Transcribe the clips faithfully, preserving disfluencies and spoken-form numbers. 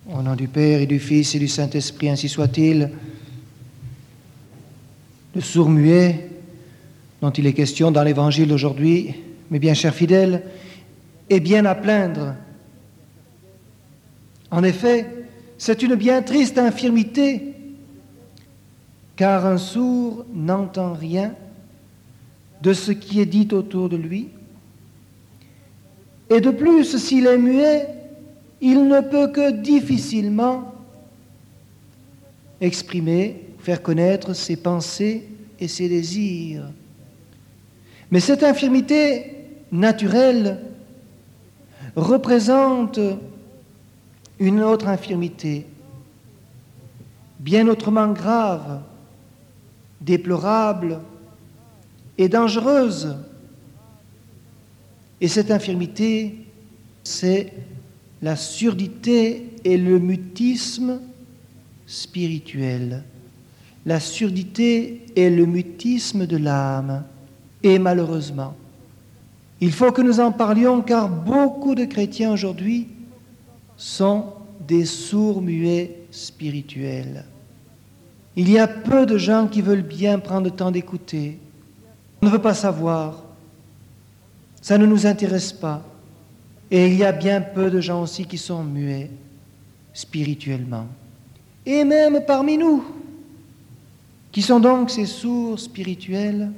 Au nom du Père et du Fils et du Saint-Esprit, ainsi soit-il. Le sourd-muet dont il est question dans l'Évangile d'aujourd'hui, mes bien chers fidèles, est bien à plaindre. En effet, c'est une bien triste infirmité, car un sourd n'entend rien de ce qui est dit autour de lui. Et de plus, s'il est muet, il ne peut que difficilement exprimer, faire connaître ses pensées et ses désirs. Mais cette infirmité naturelle représente une autre infirmité, bien autrement grave, déplorable et dangereuse. Et cette infirmité, c'est la surdité et le mutisme spirituel. La surdité et le mutisme de l'âme. Et malheureusement, il faut que nous en parlions, car beaucoup de chrétiens aujourd'hui sont des sourds-muets spirituels. Il y a peu de gens qui veulent bien prendre le temps d'écouter. On ne veut pas savoir. Ça ne nous intéresse pas. Et il y a bien peu de gens aussi qui sont muets spirituellement. Et même parmi nous, qui sont donc ces sourds spirituels,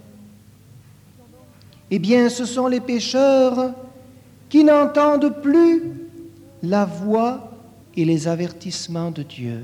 eh bien, ce sont les pécheurs qui n'entendent plus la voix et les avertissements de Dieu.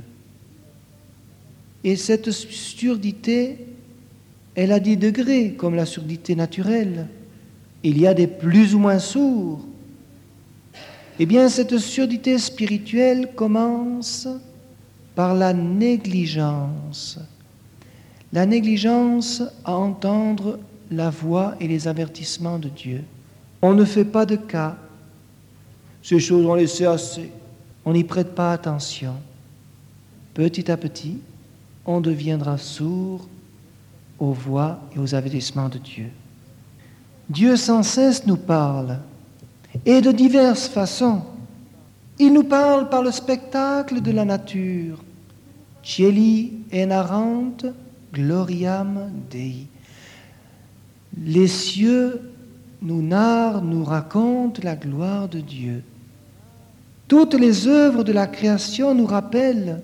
Et cette surdité, elle a des degrés, comme la surdité naturelle. Il y a des plus ou moins sourds. Eh bien, cette surdité spirituelle commence par la négligence. La négligence à entendre la voix et les avertissements de Dieu. On ne fait pas de cas. Ces choses, on les sait assez. On n'y prête pas attention. Petit à petit, on deviendra sourd aux voix et aux avertissements de Dieu. Dieu sans cesse nous parle, et de diverses façons. Il nous parle par le spectacle de la nature. Cieli enarrant gloriam Dei. Les cieux nous narrent, nous racontent la gloire de Dieu. Toutes les œuvres de la création nous rappellent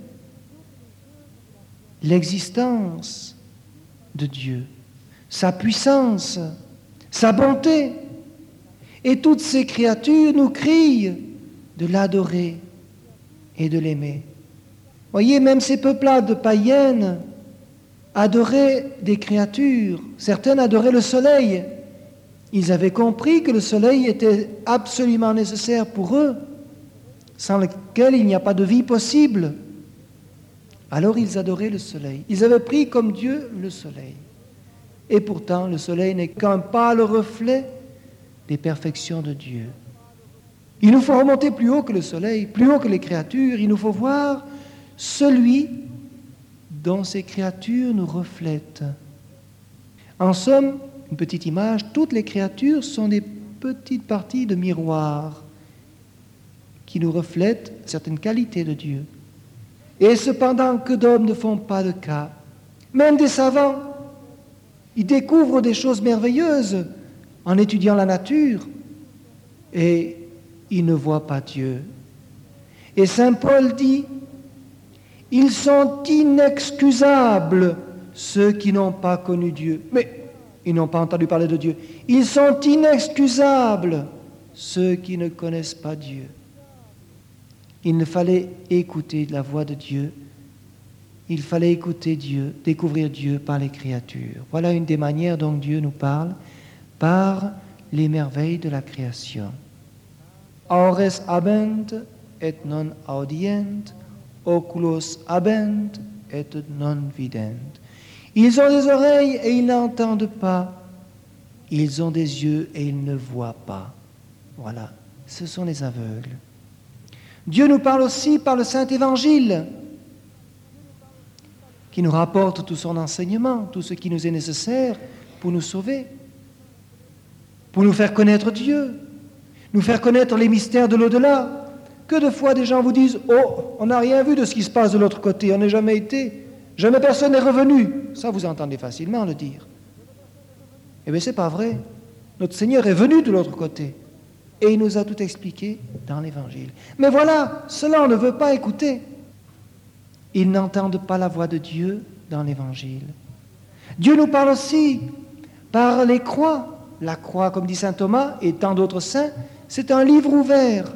l'existence de Dieu, sa puissance, sa bonté. Et toutes ces créatures nous crient de l'adorer et de l'aimer. Voyez, même ces peuplades païennes adoraient des créatures. Certaines adoraient le soleil. Ils avaient compris que le soleil était absolument nécessaire pour eux, sans lequel il n'y a pas de vie possible. Alors ils adoraient le soleil. Ils avaient pris comme Dieu le soleil. Et pourtant, le soleil n'est qu'un pâle reflet des perfections de Dieu. Il nous faut remonter plus haut que le soleil, plus haut que les créatures. Il nous faut voir celui dont ces créatures nous reflètent. En somme, une petite image, toutes les créatures sont des petites parties de miroirs qui nous reflètent certaines qualités de Dieu. Et cependant, que d'hommes ne font pas de cas. Même des savants, ils découvrent des choses merveilleuses en étudiant la nature, et ils ne voient pas Dieu. Et saint Paul dit, « Ils sont inexcusables, ceux qui n'ont pas connu Dieu. » Mais ils n'ont pas entendu parler de Dieu. « Ils sont inexcusables, ceux qui ne connaissent pas Dieu. » Il ne fallait écouter la voix de Dieu, il fallait écouter Dieu, découvrir Dieu par les créatures. Voilà une des manières dont Dieu nous parle, par les merveilles de la création. Aures habent et non audient, oculos habent et non vident. Ils ont des oreilles et ils n'entendent pas. Ils ont des yeux et ils ne voient pas. Voilà, ce sont les aveugles. Dieu nous parle aussi par le Saint-Évangile, qui nous rapporte tout son enseignement, tout ce qui nous est nécessaire pour nous sauver, pour nous faire connaître Dieu, nous faire connaître les mystères de l'au-delà, Que de fois des gens vous disent « Oh, on n'a rien vu de ce qui se passe de l'autre côté, on n'est jamais été, jamais personne n'est revenu. » Ça, vous entendez facilement le dire. Eh bien, ce n'est pas vrai. Notre Seigneur est venu de l'autre côté et il nous a tout expliqué dans l'Évangile. Mais voilà, cela on ne veut pas écouter. Ils n'entendent pas la voix de Dieu dans l'Évangile. Dieu nous parle aussi par les croix. La croix, comme dit saint Thomas et tant d'autres saints, c'est un livre ouvert.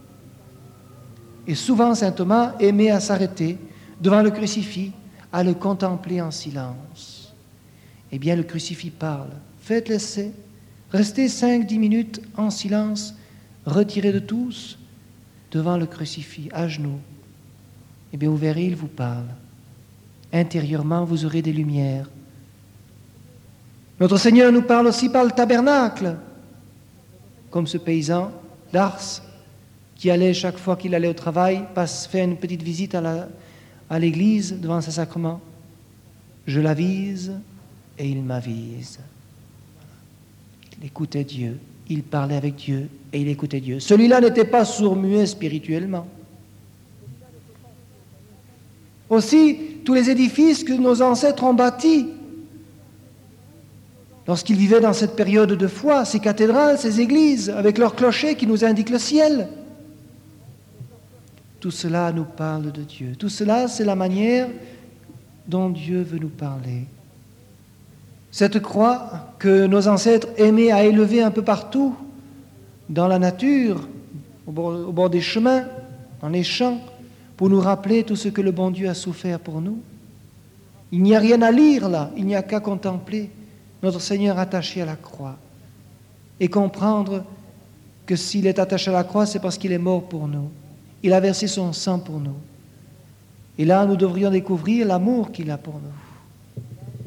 Et souvent, saint Thomas aimait à s'arrêter devant le crucifix, à le contempler en silence. Eh bien, le crucifix parle. Faites l'essai. Restez cinq dix minutes en silence, retirés de tous, devant le crucifix, à genoux. Eh bien, vous verrez, il vous parle. Intérieurement, vous aurez des lumières. Notre Seigneur nous parle aussi par le tabernacle, comme ce paysan d'Ars qui allait, chaque fois qu'il allait au travail, passe, faire une petite visite à, la, à l'église devant ses sacrements. Je l'avise et il m'avise. Il écoutait Dieu, il parlait avec Dieu et il écoutait Dieu. Celui-là n'était pas sourd-muet spirituellement. Aussi, tous les édifices que nos ancêtres ont bâtis, lorsqu'ils vivaient dans cette période de foi, ces cathédrales, ces églises, avec leurs clochers qui nous indiquent le ciel, tout cela nous parle de Dieu. Tout cela, c'est la manière dont Dieu veut nous parler. Cette croix que nos ancêtres aimaient à élever un peu partout, dans la nature, au bord, au bord des chemins, dans les champs, pour nous rappeler tout ce que le bon Dieu a souffert pour nous. Il n'y a rien à lire là, il n'y a qu'à contempler notre Seigneur attaché à la croix et comprendre que s'il est attaché à la croix, c'est parce qu'il est mort pour nous. Il a versé son sang pour nous. Et là, nous devrions découvrir l'amour qu'il a pour nous.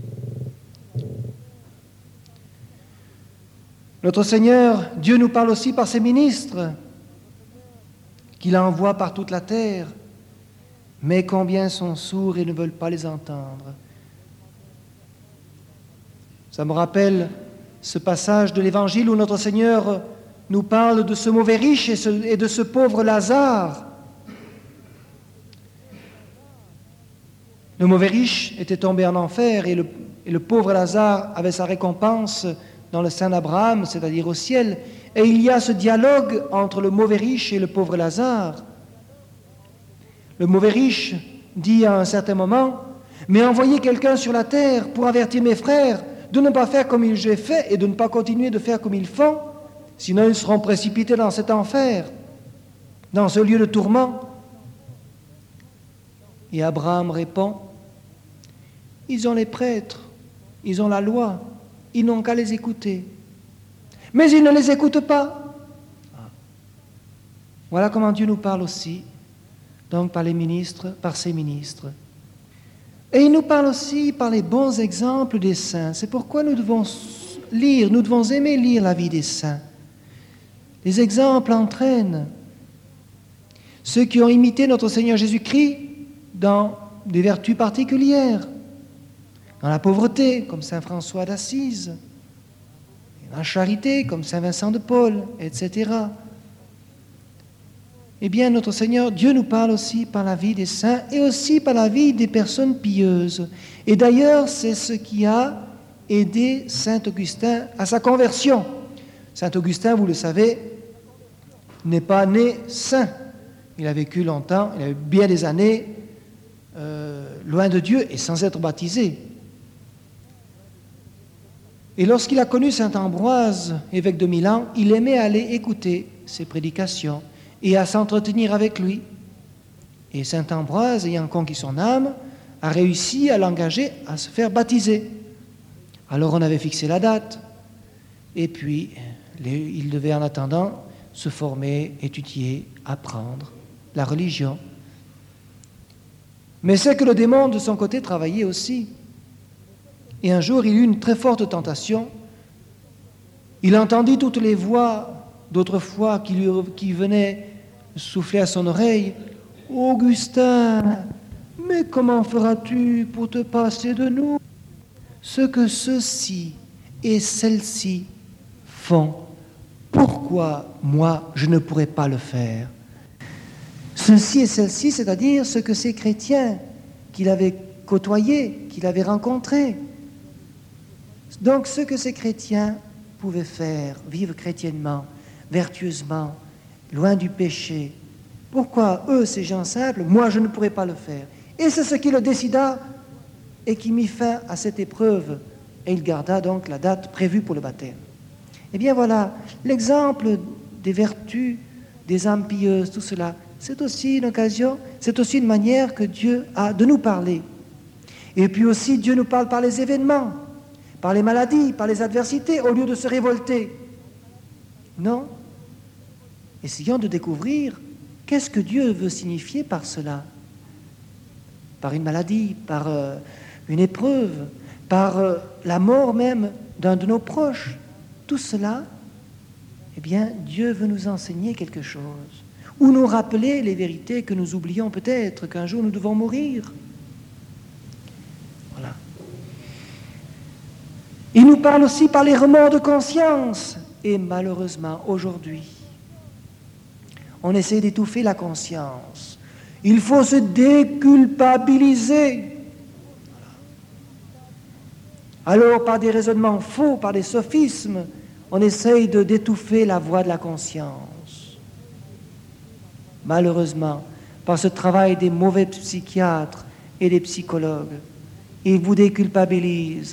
Notre Seigneur, Dieu nous parle aussi par ses ministres, qu'il envoie par toute la terre, mais combien sont sourds et ne veulent pas les entendre. Ça me rappelle ce passage de l'Évangile où notre Seigneur nous parle de ce mauvais riche et, ce, et de ce pauvre Lazare. Le mauvais riche était tombé en enfer et le, et le pauvre Lazare avait sa récompense dans le sein d'Abraham, c'est-à-dire au ciel. Et il y a ce dialogue entre le mauvais riche et le pauvre Lazare. Le mauvais riche dit à un certain moment « Mais envoyez quelqu'un sur la terre pour avertir mes frères de ne pas faire comme j'ai fait et de ne pas continuer de faire comme ils font, sinon ils seront précipités dans cet enfer, dans ce lieu de tourment. » Et Abraham répond « Ils ont les prêtres, ils ont la loi, ils n'ont qu'à les écouter. » Mais ils ne les écoutent pas. Voilà comment Dieu nous parle aussi, donc par les ministres, par ses ministres. Et il nous parle aussi par les bons exemples des saints. C'est pourquoi nous devons lire, nous devons aimer lire la vie des saints. Les exemples entraînent. Ceux qui ont imité notre Seigneur Jésus-Christ dans des vertus particulières, dans la pauvreté, comme saint François d'Assise, dans la charité, comme saint Vincent de Paul, et cetera. Eh bien, notre Seigneur, Dieu nous parle aussi par la vie des saints et aussi par la vie des personnes pieuses. Et d'ailleurs, c'est ce qui a aidé saint Augustin à sa conversion. Saint Augustin, vous le savez, n'est pas né saint. Il a vécu longtemps, il a eu bien des années euh, loin de Dieu et sans être baptisé. Et lorsqu'il a connu saint Ambroise, évêque de Milan, il aimait aller écouter ses prédications et à s'entretenir avec lui. Et saint Ambroise, ayant conquis son âme, a réussi à l'engager à se faire baptiser. Alors on avait fixé la date, et puis les, il devait en attendant se former, étudier, apprendre la religion. Mais c'est que le démon de son côté travaillait aussi. Et un jour, il eut une très forte tentation. Il entendit toutes les voix d'autrefois qui, lui, qui venaient souffler à son oreille. « Augustin, mais comment feras-tu pour te passer de nous? Ce que ceux-ci et celles-ci font, pourquoi moi je ne pourrais pas le faire ?» ceux-ci et celles-ci, c'est-à-dire ce que ces chrétiens qu'il avait côtoyés, qu'il avait rencontrés. Donc ce que ces chrétiens pouvaient faire, vivre chrétiennement, vertueusement, loin du péché. Pourquoi eux, ces gens simples, moi je ne pourrais pas le faire? Et c'est ce qui le décida et qui mit fin à cette épreuve. Et il garda donc la date prévue pour le baptême. Eh bien voilà, l'exemple des vertus, des âmes pieuses, tout cela, c'est aussi une occasion, c'est aussi une manière que Dieu a de nous parler. Et puis aussi, Dieu nous parle par les événements, par les maladies, par les adversités, au lieu de se révolter. Non. Essayons de découvrir qu'est-ce que Dieu veut signifier par cela. Par une maladie, par euh, une épreuve, par euh, la mort même d'un de nos proches. Tout cela, eh bien, Dieu veut nous enseigner quelque chose, ou nous rappeler les vérités que nous oublions peut-être, qu'un jour nous devons mourir. Voilà. Il nous parle aussi par les remords de conscience, et malheureusement, aujourd'hui, on essaie d'étouffer la conscience. Il faut se déculpabiliser. Alors, par des raisonnements faux, par des sophismes, on essaye de d'étouffer la voix de la conscience. Malheureusement, par ce travail des mauvais psychiatres et des psychologues, ils vous déculpabilisent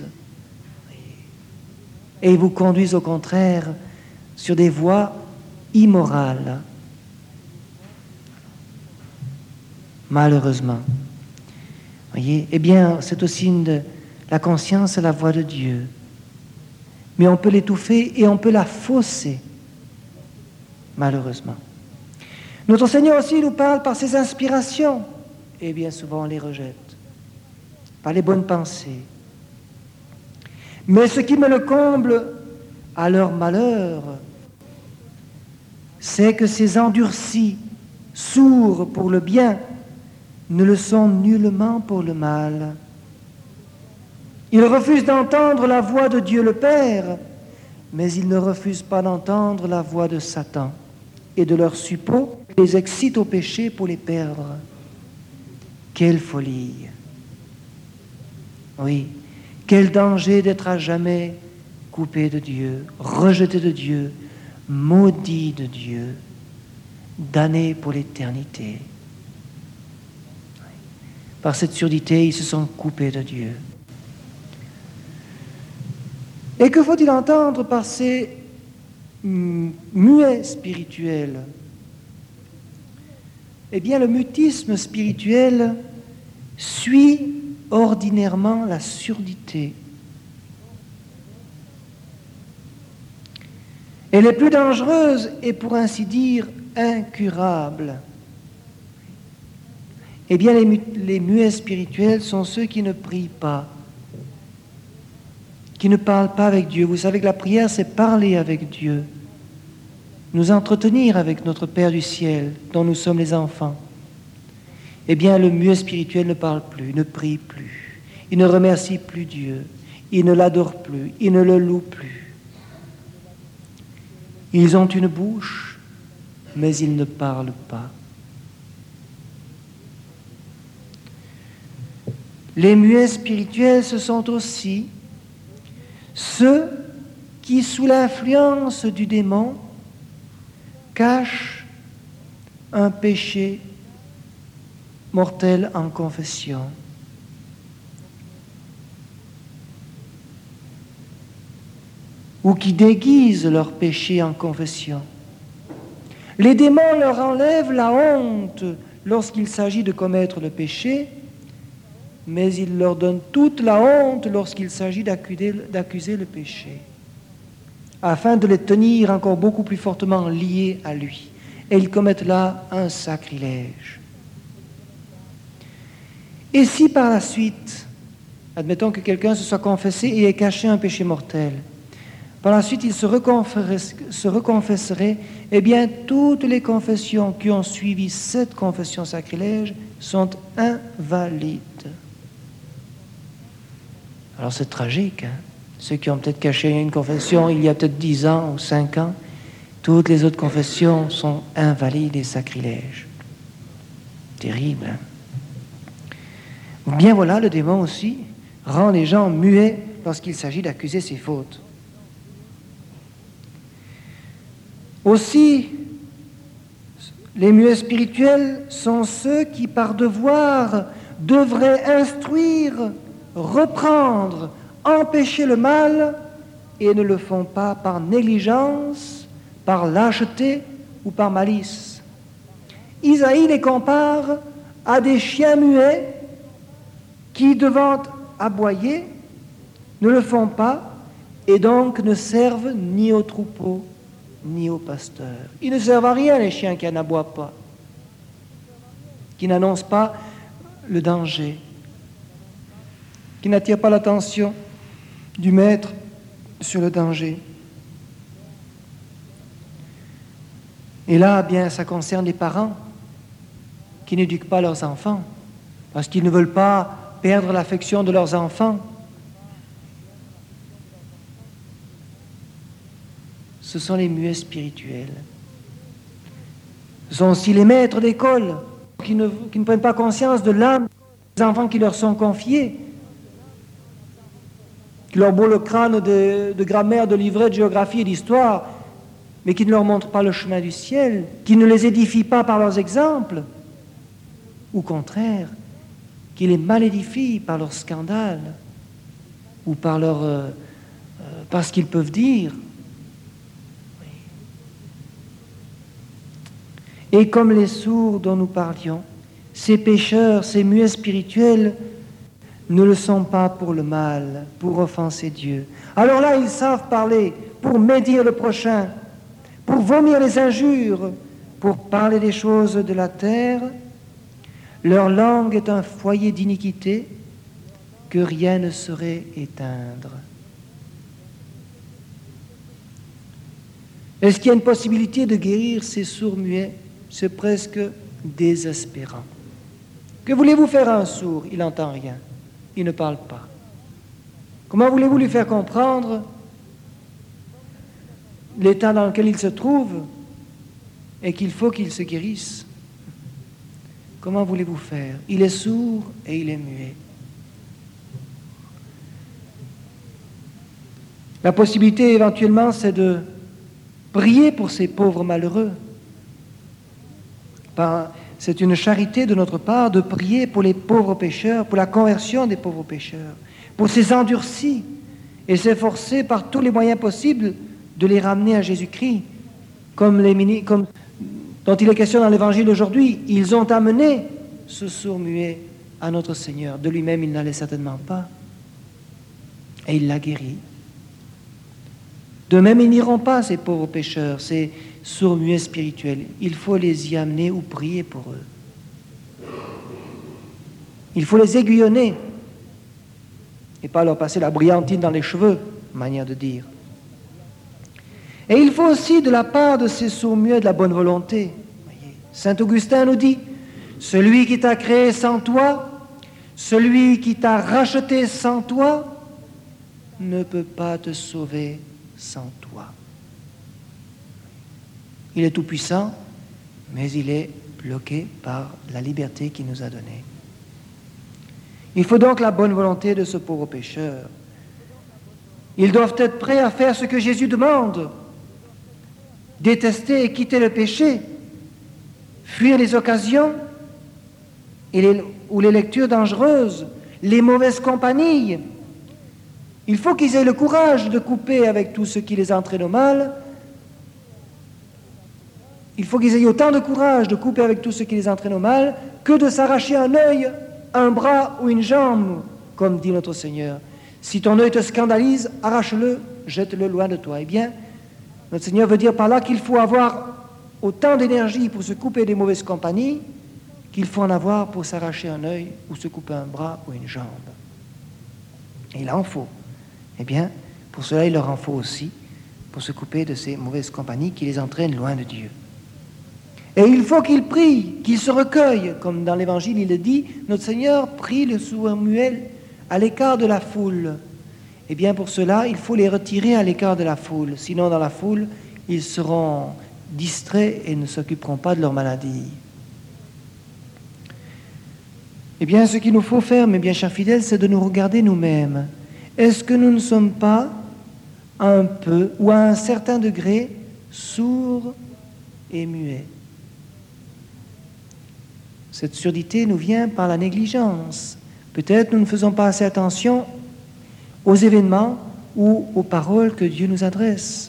et ils vous conduisent au contraire sur des voies immorales. Malheureusement. Voyez, eh bien, c'est aussi une de, la conscience, c'est la voix de Dieu. Mais on peut l'étouffer et on peut la fausser, malheureusement. Notre Seigneur aussi nous parle par ses inspirations, et bien souvent on les rejette, par les bonnes pensées. Mais ce qui me le comble à leur malheur, c'est que ces endurcis, sourds pour le bien, ne le sont nullement pour le mal. Ils refusent d'entendre la voix de Dieu le Père, mais ils ne refusent pas d'entendre la voix de Satan et de leurs suppôts qui les excitent au péché pour les perdre. Quelle folie! Oui, quel danger d'être à jamais coupé de Dieu, rejeté de Dieu, maudit de Dieu, damné pour l'éternité. Par cette surdité, ils se sont coupés de Dieu. Et que faut-il entendre par ces muets spirituels? Eh bien, le mutisme spirituel suit ordinairement la surdité. Elle est plus dangereuse et, pour ainsi dire, incurable. Eh bien, les, mu- les muets spirituels sont ceux qui ne prient pas, qui ne parlent pas avec Dieu. Vous savez que la prière, c'est parler avec Dieu, nous entretenir avec notre Père du ciel, dont nous sommes les enfants. Eh bien, le muet spirituel ne parle plus, ne prie plus, il ne remercie plus Dieu, il ne l'adore plus, il ne le loue plus. Ils ont une bouche, mais ils ne parlent pas. Les muets spirituels, ce sont aussi ceux qui, sous l'influence du démon, cachent un péché mortel en confession. Ou qui déguisent leur péché en confession. Les démons leur enlèvent la honte lorsqu'il s'agit de commettre le péché, mais ils leur donnent toute la honte lorsqu'il s'agit d'accuser, d'accuser le péché, afin de les tenir encore beaucoup plus fortement liés à lui. Et ils commettent là un sacrilège. Et si par la suite, admettons que quelqu'un se soit confessé et ait caché un péché mortel, par la suite il se, se reconfesserait, eh bien toutes les confessions qui ont suivi cette confession sacrilège sont invalides. Alors c'est tragique, hein? Ceux qui ont peut-être caché une confession il y a peut-être dix ans ou cinq ans, toutes les autres confessions sont invalides et sacrilèges. terrible. Bien voilà, le démon aussi rend les gens muets lorsqu'il s'agit d'accuser ses fautes. Aussi, les muets spirituels sont ceux qui, par devoir, devraient instruire, reprendre, empêcher le mal et ne le font pas par négligence, par lâcheté ou par malice. Isaïe les compare à des chiens muets qui, devant aboyer, ne le font pas et donc ne servent ni au troupeau ni au pasteur. Ils ne servent à rien, les chiens qui n'aboient pas, qui n'annoncent pas le danger, qui n'attirent pas l'attention du maître sur le danger. Et là, bien, ça concerne les parents qui n'éduquent pas leurs enfants, parce qu'ils ne veulent pas perdre l'affection de leurs enfants. Ce sont les muets spirituels. Ce sont aussi les maîtres d'école qui ne, qui ne prennent pas conscience de l'âme des enfants qui leur sont confiés, qui leur bourrent le crâne de, de grammaire, de livret, de géographie et d'histoire, mais qui ne leur montrent pas le chemin du ciel, qui ne les édifient pas par leurs exemples, ou au contraire, qui les malédifient par leurs scandales, ou par, leur, euh, euh, par ce qu'ils peuvent dire. Et comme les sourds dont nous parlions, ces pécheurs, ces muets spirituels, ne le sont pas pour le mal, pour offenser Dieu. Alors là, ils savent parler pour médire le prochain, pour vomir les injures, pour parler des choses de la terre. Leur langue est un foyer d'iniquité que rien ne saurait éteindre. Est-ce qu'il y a une possibilité de guérir ces sourds muets? C'est presque désespérant. Que voulez-vous faire à un sourd? Il n'entend rien. Il ne parle pas. Comment voulez-vous lui faire comprendre l'état dans lequel il se trouve et qu'il faut qu'il se guérisse? Comment voulez-vous faire? Il est sourd et il est muet. La possibilité éventuellement, c'est de prier pour ces pauvres malheureux. C'est une charité de notre part de prier pour les pauvres pécheurs, pour la conversion des pauvres pécheurs, pour ces endurcis, et s'efforcer par tous les moyens possibles de les ramener à Jésus-Christ, comme, les, comme dont il est question dans l'Évangile aujourd'hui. Ils ont amené ce sourd muet à notre Seigneur. De lui-même, il n'allait certainement pas. Et il l'a guéri. De même, ils n'iront pas, ces pauvres pécheurs, ces sourds muets spirituels. Il faut les y amener ou prier pour eux. Il faut les aiguillonner et pas leur passer la brillantine dans les cheveux, manière de dire. Et il faut aussi, de la part de ces sourds muets, de la bonne volonté. Saint Augustin nous dit, celui qui t'a créé sans toi, celui qui t'a racheté sans toi, ne peut pas te sauver sans toi. Il est tout-puissant, mais il est bloqué par la liberté qu'il nous a donnée. Il faut donc la bonne volonté de ce pauvre pécheur. Ils doivent être prêts à faire ce que Jésus demande, détester et quitter le péché, fuir les occasions et les, ou les lectures dangereuses, les mauvaises compagnies. Il faut qu'ils aient le courage de couper avec tout ce qui les entraîne au mal. Il faut qu'ils aient autant de courage de couper avec tout ce qui les entraîne au mal que de s'arracher un œil, un bras ou une jambe, comme dit notre Seigneur. Si ton œil te scandalise, arrache-le, jette-le loin de toi. Eh bien, notre Seigneur veut dire par là qu'il faut avoir autant d'énergie pour se couper des mauvaises compagnies qu'il faut en avoir pour s'arracher un œil ou se couper un bras ou une jambe. Et il en faut. Eh bien, pour cela, il leur en faut aussi pour se couper de ces mauvaises compagnies qui les entraînent loin de Dieu. Et il faut qu'ils prient, qu'ils se recueillent, comme dans l'Évangile il le dit, notre Seigneur prie le sourd muet à l'écart de la foule. Eh bien, pour cela, il faut les retirer à l'écart de la foule. Sinon, dans la foule, ils seront distraits et ne s'occuperont pas de leur maladie. Eh bien, ce qu'il nous faut faire, mes bien chers fidèles, c'est de nous regarder nous-mêmes. Est-ce que nous ne sommes pas un peu, ou à un certain degré, sourds et muets? Cette surdité nous vient par la négligence. Peut-être nous ne faisons pas assez attention aux événements ou aux paroles que Dieu nous adresse.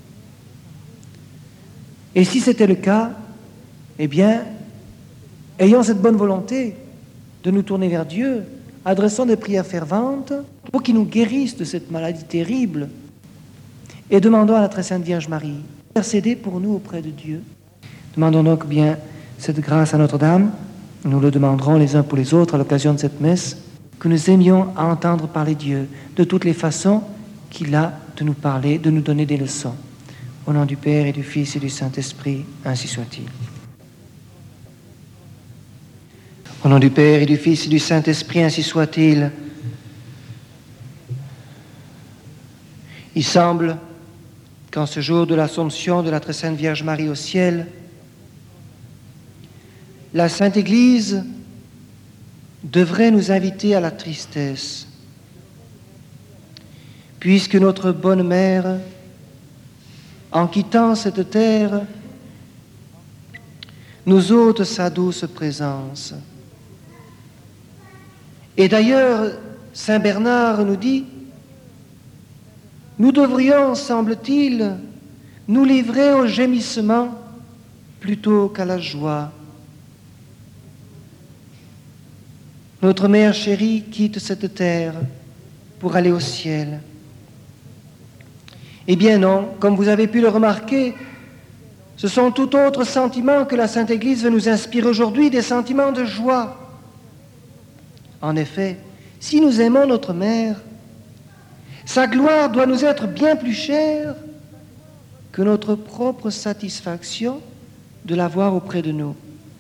Et si c'était le cas, eh bien, ayons cette bonne volonté de nous tourner vers Dieu, adressons des prières ferventes pour qu'il nous guérisse de cette maladie terrible et demandons à la très sainte Vierge Marie d'intercéder pour nous auprès de Dieu. Demandons donc bien cette grâce à Notre-Dame. Nous le demanderons les uns pour les autres à l'occasion de cette messe, que nous aimions à entendre parler Dieu de toutes les façons qu'il a de nous parler, de nous donner des leçons. Au nom du Père et du Fils et du Saint-Esprit, ainsi soit-il. Au nom du Père et du Fils et du Saint-Esprit, ainsi soit-il. Il semble qu'en ce jour de l'Assomption de la très sainte Vierge Marie au ciel, la Sainte Église devrait nous inviter à la tristesse, puisque notre bonne mère, en quittant cette terre, nous ôte sa douce présence. Et d'ailleurs, saint Bernard nous dit, nous devrions, semble-t-il, nous livrer au gémissement plutôt qu'à la joie. Notre mère chérie quitte cette terre pour aller au ciel. Eh bien non, comme vous avez pu le remarquer, ce sont tout autres sentiments que la Sainte Église veut nous inspirer aujourd'hui, des sentiments de joie. En effet, si nous aimons notre mère, sa gloire doit nous être bien plus chère que notre propre satisfaction de la voir auprès de nous.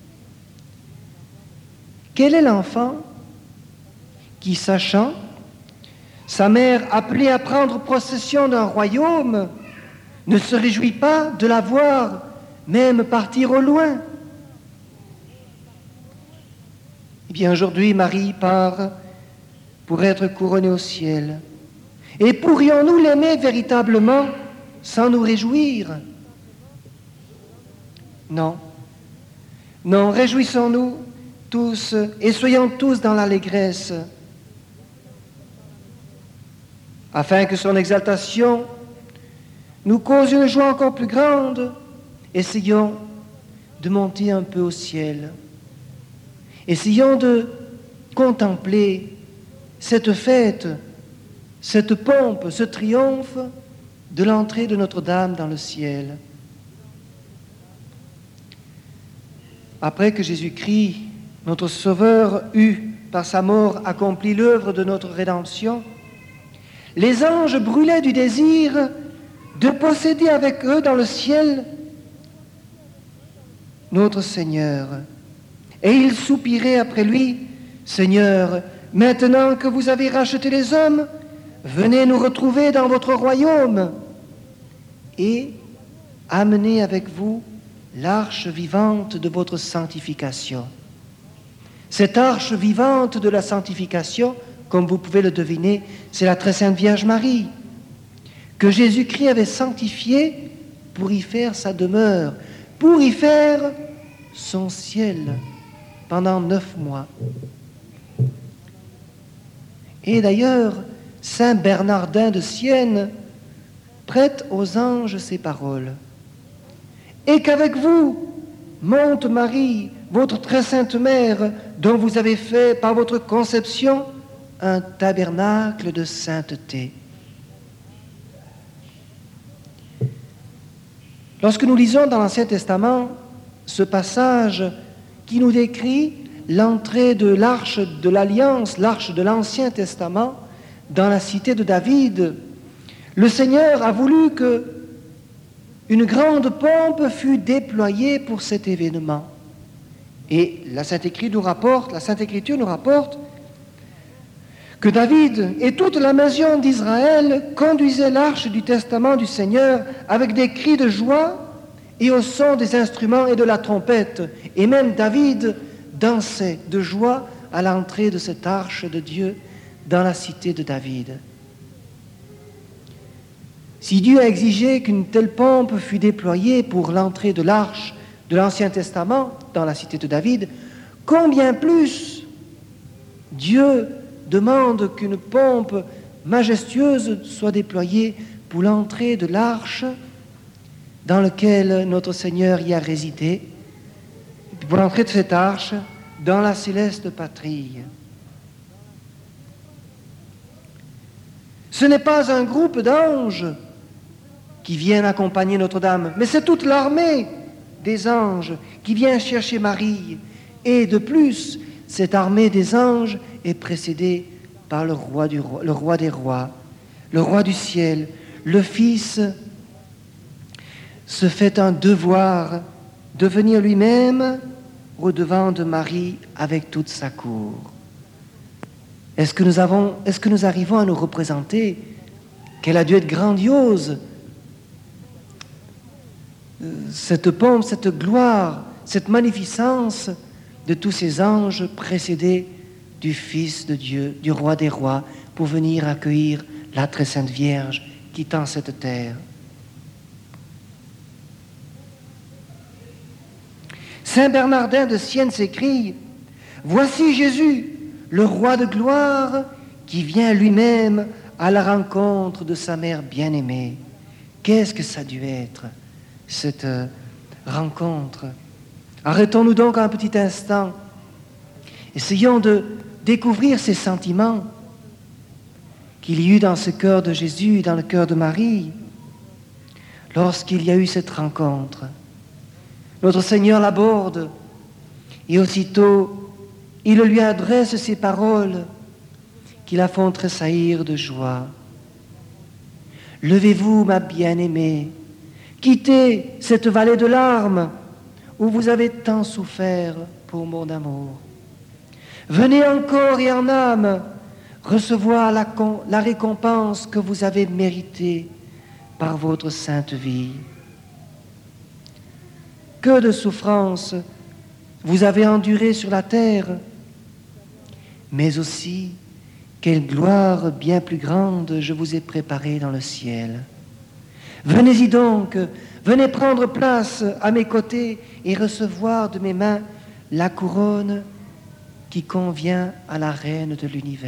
Quel est l'enfant qui, sachant sa mère appelée à prendre possession d'un royaume, ne se réjouit pas de la voir même partir au loin? Eh bien, aujourd'hui, Marie part pour être couronnée au ciel. Et pourrions-nous l'aimer véritablement sans nous réjouir? Non. Non, réjouissons-nous tous et soyons tous dans l'allégresse, afin que son exaltation nous cause une joie encore plus grande. Essayons de monter un peu au ciel. Essayons de contempler cette fête, cette pompe, ce triomphe de l'entrée de Notre-Dame dans le ciel. Après que Jésus-Christ, notre Sauveur, eut, par sa mort, accompli l'œuvre de notre rédemption, les anges brûlaient du désir de posséder avec eux dans le ciel notre Seigneur. Et ils soupiraient après lui, « Seigneur, maintenant que vous avez racheté les hommes, venez nous retrouver dans votre royaume et amenez avec vous l'arche vivante de votre sanctification. » Cette arche vivante de la sanctification, comme vous pouvez le deviner, c'est la très sainte Vierge Marie, que Jésus-Christ avait sanctifiée pour y faire sa demeure, pour y faire son ciel pendant neuf mois. Et d'ailleurs, saint Bernardin de Sienne prête aux anges ces paroles. « Et qu'avec vous monte Marie, votre très sainte mère, dont vous avez fait par votre conception un tabernacle de sainteté. » Lorsque nous lisons dans l'Ancien Testament ce passage qui nous décrit l'entrée de l'arche de l'Alliance, l'arche de l'Ancien Testament, dans la cité de David, le Seigneur a voulu que une grande pompe fût déployée pour cet événement. Et la Sainte Écriture nous rapporte, la Sainte Écriture nous rapporte que David et toute la maison d'Israël conduisaient l'arche du testament du Seigneur avec des cris de joie et au son des instruments et de la trompette. Et même David dansait de joie à l'entrée de cette arche de Dieu dans la cité de David. Si Dieu a exigé qu'une telle pompe fût déployée pour l'entrée de l'arche de l'Ancien Testament dans la cité de David, combien plus Dieu demande qu'une pompe majestueuse soit déployée pour l'entrée de l'arche dans laquelle notre Seigneur y a résidé, pour l'entrée de cette arche dans la céleste patrie. Ce n'est pas un groupe d'anges qui viennent accompagner Notre-Dame, mais c'est toute l'armée des anges qui vient chercher Marie. Et de plus, cette armée des anges est précédée par le roi, du roi, le roi des rois, le roi du ciel. Le Fils se fait un devoir de venir lui-même au-devant de Marie avec toute sa cour. Est-ce que nous avons, est-ce que nous arrivons à nous représenter qu'elle a dû être grandiose, cette pompe, cette gloire, cette magnificence de tous ces anges précédés du Fils de Dieu, du Roi des rois, pour venir accueillir la très sainte Vierge quittant cette terre. Saint Bernardin de Sienne s'écrie « Voici Jésus, le Roi de gloire, qui vient lui-même à la rencontre de sa mère bien-aimée. » Qu'est-ce que ça a dû être, cette rencontre? Arrêtons-nous donc un petit instant. Essayons de découvrir ces sentiments qu'il y eut dans ce cœur de Jésus, dans le cœur de Marie, lorsqu'il y a eu cette rencontre. Notre Seigneur l'aborde et aussitôt il lui adresse ces paroles qui la font tressaillir de joie. « Levez-vous, ma bien-aimée, quittez cette vallée de larmes où vous avez tant souffert pour mon amour. Venez en corps et en âme recevoir la, con- la récompense que vous avez méritée par votre sainte vie. Que de souffrances vous avez endurées sur la terre, mais aussi quelle gloire bien plus grande je vous ai préparée dans le ciel. Venez-y donc, venez prendre place à mes côtés et recevoir de mes mains la couronne qui convient à la reine de l'univers. »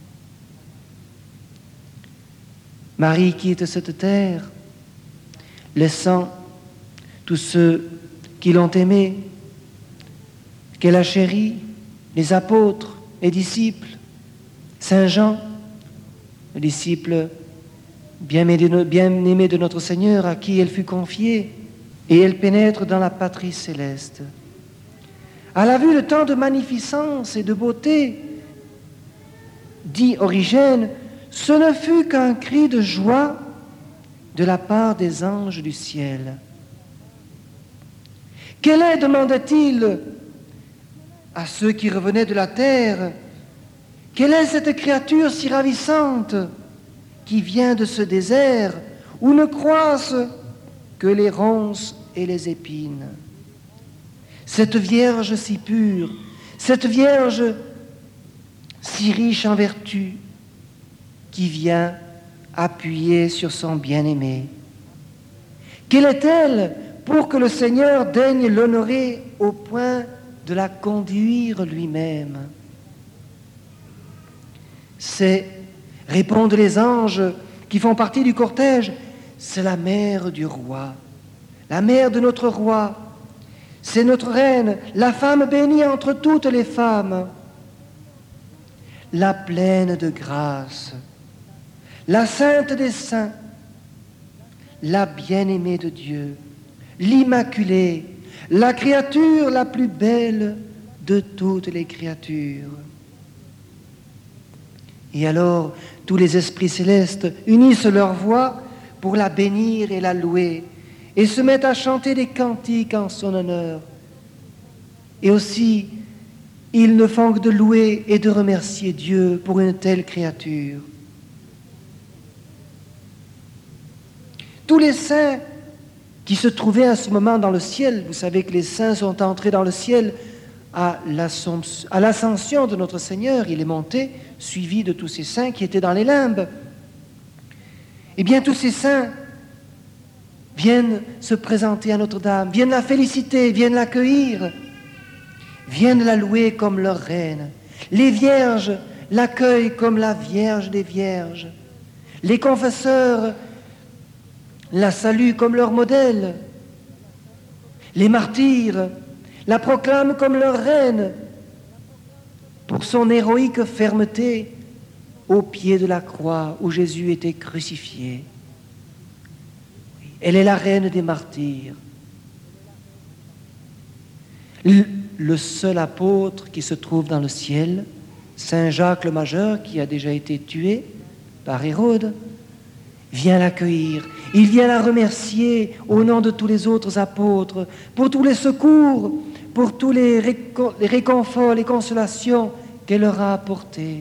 Marie quitte cette terre, laissant tous ceux qui l'ont aimée, qu'elle a chéri, les apôtres, les disciples, Saint Jean, le disciple bien-aimé de notre Seigneur, à qui elle fut confiée, et elle pénètre dans la patrie céleste. À la vue de tant de magnificence et de beauté, dit Origène, ce ne fut qu'un cri de joie de la part des anges du ciel. Quelle est, demanda-t-il à ceux qui revenaient de la terre, quelle est cette créature si ravissante qui vient de ce désert où ne croissent que les ronces et les épines? Cette Vierge si pure, cette Vierge si riche en vertu, qui vient appuyer sur son bien-aimé. Quelle est-elle pour que le Seigneur daigne l'honorer au point de la conduire lui-même? C'est, répondent les anges qui font partie du cortège, c'est la mère du roi, la mère de notre roi, c'est notre reine, la femme bénie entre toutes les femmes, la pleine de grâce, la sainte des saints, la bien-aimée de Dieu, l'immaculée, la créature la plus belle de toutes les créatures. Et alors, tous les esprits célestes unissent leur voix pour la bénir et la louer, et se mettent à chanter des cantiques en son honneur. Et aussi, ils ne font que de louer et de remercier Dieu pour une telle créature. Tous les saints qui se trouvaient à ce moment dans le ciel, vous savez que les saints sont entrés dans le ciel à l'ascension de notre Seigneur, il est monté, suivi de tous ces saints qui étaient dans les limbes. Eh bien, tous ces saints viennent se présenter à Notre-Dame, viennent la féliciter, viennent l'accueillir, viennent la louer comme leur reine. Les vierges l'accueillent comme la Vierge des Vierges. Les confesseurs la saluent comme leur modèle. Les martyrs la proclament comme leur reine pour son héroïque fermeté au pied de la croix où Jésus était crucifié. Elle est la reine des martyrs. Le seul apôtre qui se trouve dans le ciel, Saint Jacques le Majeur, qui a déjà été tué par Hérode, vient l'accueillir. Il vient la remercier au nom de tous les autres apôtres pour tous les secours, pour tous les, récon- les réconforts, les consolations qu'elle leur a apportés.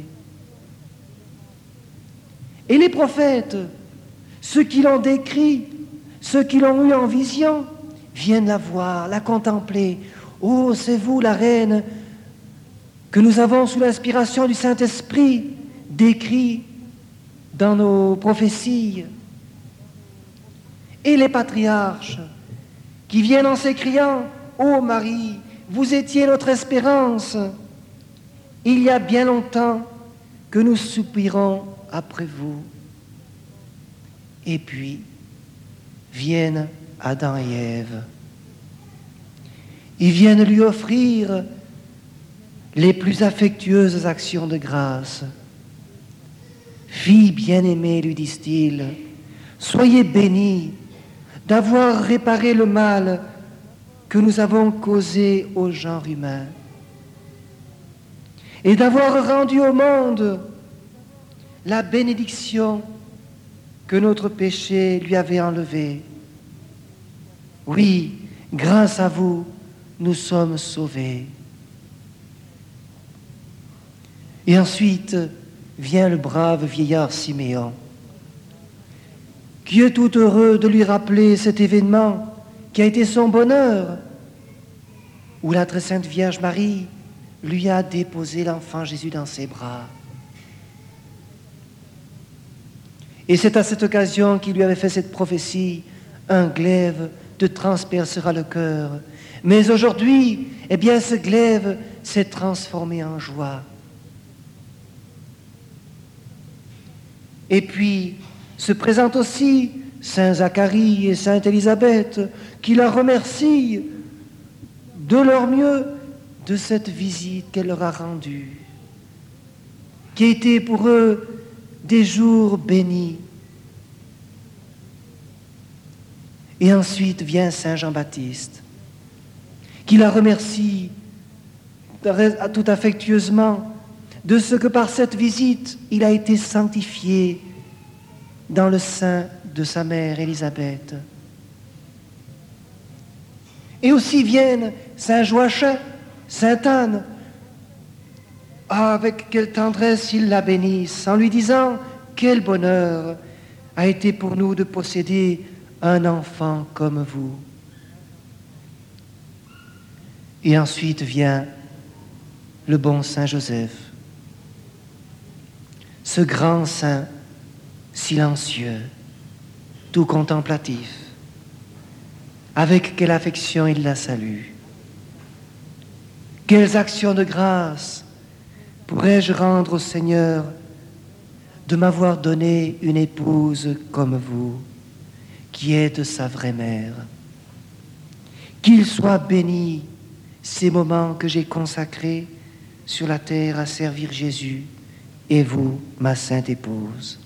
Et les prophètes, ceux qui l'ont décrit, ceux qui l'ont eu en vision, viennent la voir, la contempler. Oh, c'est vous, la reine, que nous avons sous l'inspiration du Saint-Esprit décrit dans nos prophéties. Et les patriarches qui viennent en s'écriant « Ô Marie, vous étiez notre espérance. Il y a bien longtemps que nous soupirons après vous. » Et puis viennent Adam et Ève. Ils viennent lui offrir les plus affectueuses actions de grâce. « Fille bien-aimée, lui disent-ils, soyez bénie d'avoir réparé le mal que nous avons causé au genre humain et d'avoir rendu au monde la bénédiction que notre péché lui avait enlevée. Oui, grâce à vous, nous sommes sauvés. » Et ensuite vient le brave vieillard Siméon, qui est tout heureux de lui rappeler cet événement qui a été son bonheur, où la très sainte Vierge Marie lui a déposé l'enfant Jésus dans ses bras. Et c'est à cette occasion qu'il lui avait fait cette prophétie, un glaive te transpercera le cœur. Mais aujourd'hui, eh bien, ce glaive s'est transformé en joie. Et puis, se présentent aussi Saint Zacharie et Sainte Élisabeth, qui la remercient de leur mieux de cette visite qu'elle leur a rendue, qui a été pour eux des jours bénis. Et ensuite vient Saint Jean-Baptiste, qui la remercie tout affectueusement de ce que par cette visite, il a été sanctifié dans le sein de sa mère Élisabeth. Et aussi viennent Saint Joachim, Sainte Anne. Ah, avec quelle tendresse ils la bénissent, en lui disant « Quel bonheur a été pour nous de posséder un enfant comme vous. » Et ensuite vient le bon Saint Joseph, ce grand saint silencieux, tout contemplatif. Avec quelle affection il la salue. Quelles actions de grâce pourrais-je rendre au Seigneur de m'avoir donné une épouse comme vous, qui êtes sa vraie mère. Qu'il soit béni ces moments que j'ai consacrés sur la terre à servir Jésus et vous, ma sainte épouse.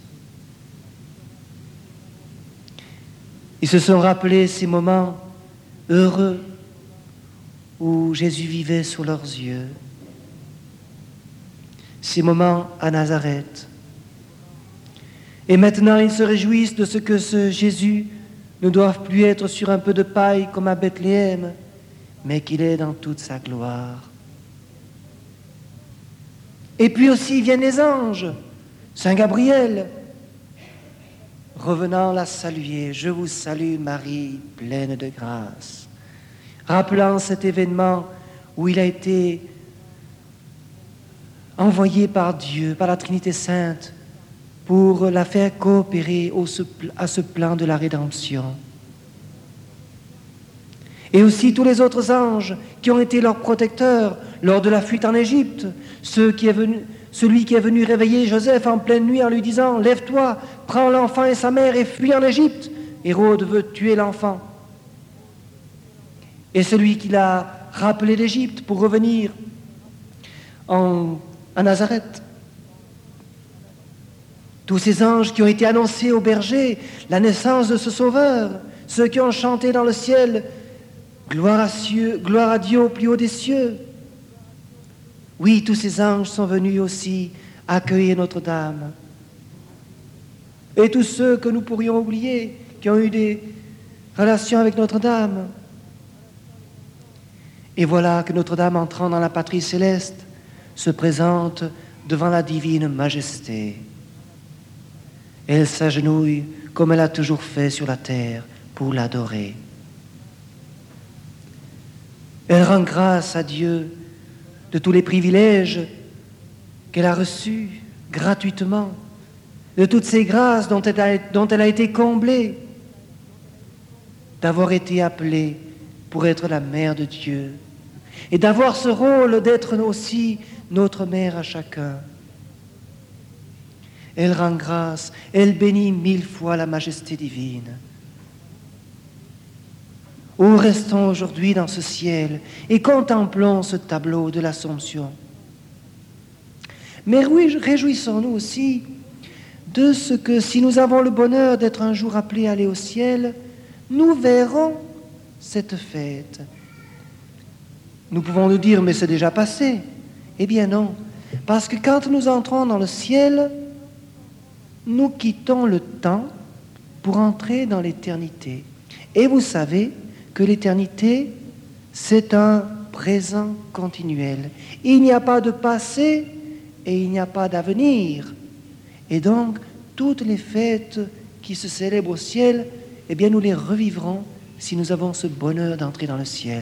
Ils se sont rappelés ces moments heureux où Jésus vivait sous leurs yeux, ces moments à Nazareth. Et maintenant, ils se réjouissent de ce que ce Jésus ne doive plus être sur un peu de paille comme à Bethléem, mais qu'il est dans toute sa gloire. Et puis aussi viennent les anges, Saint Gabriel, revenant la saluer. « Je vous salue Marie, pleine de grâce », rappelant cet événement où il a été envoyé par Dieu, par la Trinité Sainte, pour la faire coopérer au, à ce plan de la rédemption. Et aussi tous les autres anges qui ont été leurs protecteurs lors de la fuite en Égypte, ceux qui est venu, celui qui est venu réveiller Joseph en pleine nuit en lui disant « Lève-toi, prends l'enfant et sa mère et fuis en Égypte. Hérode veut tuer l'enfant. » Et celui qui l'a rappelé d'Égypte pour revenir en, à Nazareth. Tous ces anges qui ont été annoncés aux bergers la naissance de ce Sauveur, ceux qui ont chanté dans le ciel « Gloire à, cieux, gloire à Dieu au plus haut des cieux ». Oui, tous ces anges sont venus aussi accueillir Notre-Dame. Et tous ceux que nous pourrions oublier, qui ont eu des relations avec Notre-Dame. Et voilà que Notre-Dame, entrant dans la patrie céleste, se présente devant la divine majesté. Elle s'agenouille comme elle a toujours fait sur la terre pour l'adorer. Elle rend grâce à Dieu de tous les privilèges qu'elle a reçus gratuitement, de toutes ces grâces dont elle a, dont elle a été comblée, d'avoir été appelée pour être la mère de Dieu et d'avoir ce rôle d'être aussi notre mère à chacun. Elle rend grâce, elle bénit mille fois la majesté divine. Où restons aujourd'hui dans ce ciel et contemplons ce tableau de l'Assomption. Mais réjouissons-nous aussi de ce que, si nous avons le bonheur d'être un jour appelés à aller au ciel, nous verrons cette fête. Nous pouvons nous dire, mais c'est déjà passé. Eh bien non, parce que quand nous entrons dans le ciel, nous quittons le temps pour entrer dans l'éternité. Et vous savez que l'éternité, c'est un présent continuel. Il n'y a pas de passé et il n'y a pas d'avenir. Et donc, toutes les fêtes qui se célèbrent au ciel, eh bien, nous les revivrons si nous avons ce bonheur d'entrer dans le ciel.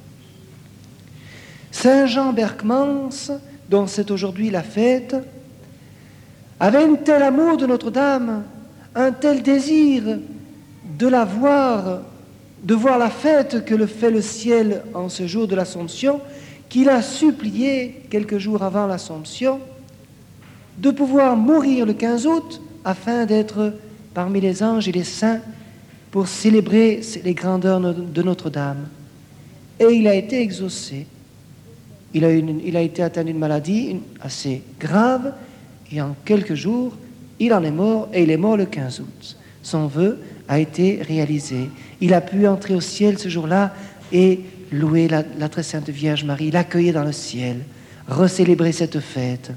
Saint Jean Berckmans, dont c'est aujourd'hui la fête, avait un tel amour de Notre-Dame, un tel désir de la voir, de voir la fête que le fait le ciel en ce jour de l'Assomption, qu'il a supplié, quelques jours avant l'Assomption, de pouvoir mourir le quinze août afin d'être parmi les anges et les saints pour célébrer les grandeurs de Notre-Dame. Et il a été exaucé. Il a, une, il a été atteint d'une maladie assez grave et en quelques jours, il en est mort et il est mort le quinze août. Son vœu a été réalisé. Il a pu entrer au ciel ce jour-là et louer la, la très sainte Vierge Marie, l'accueillir dans le ciel, recélébrer cette fête.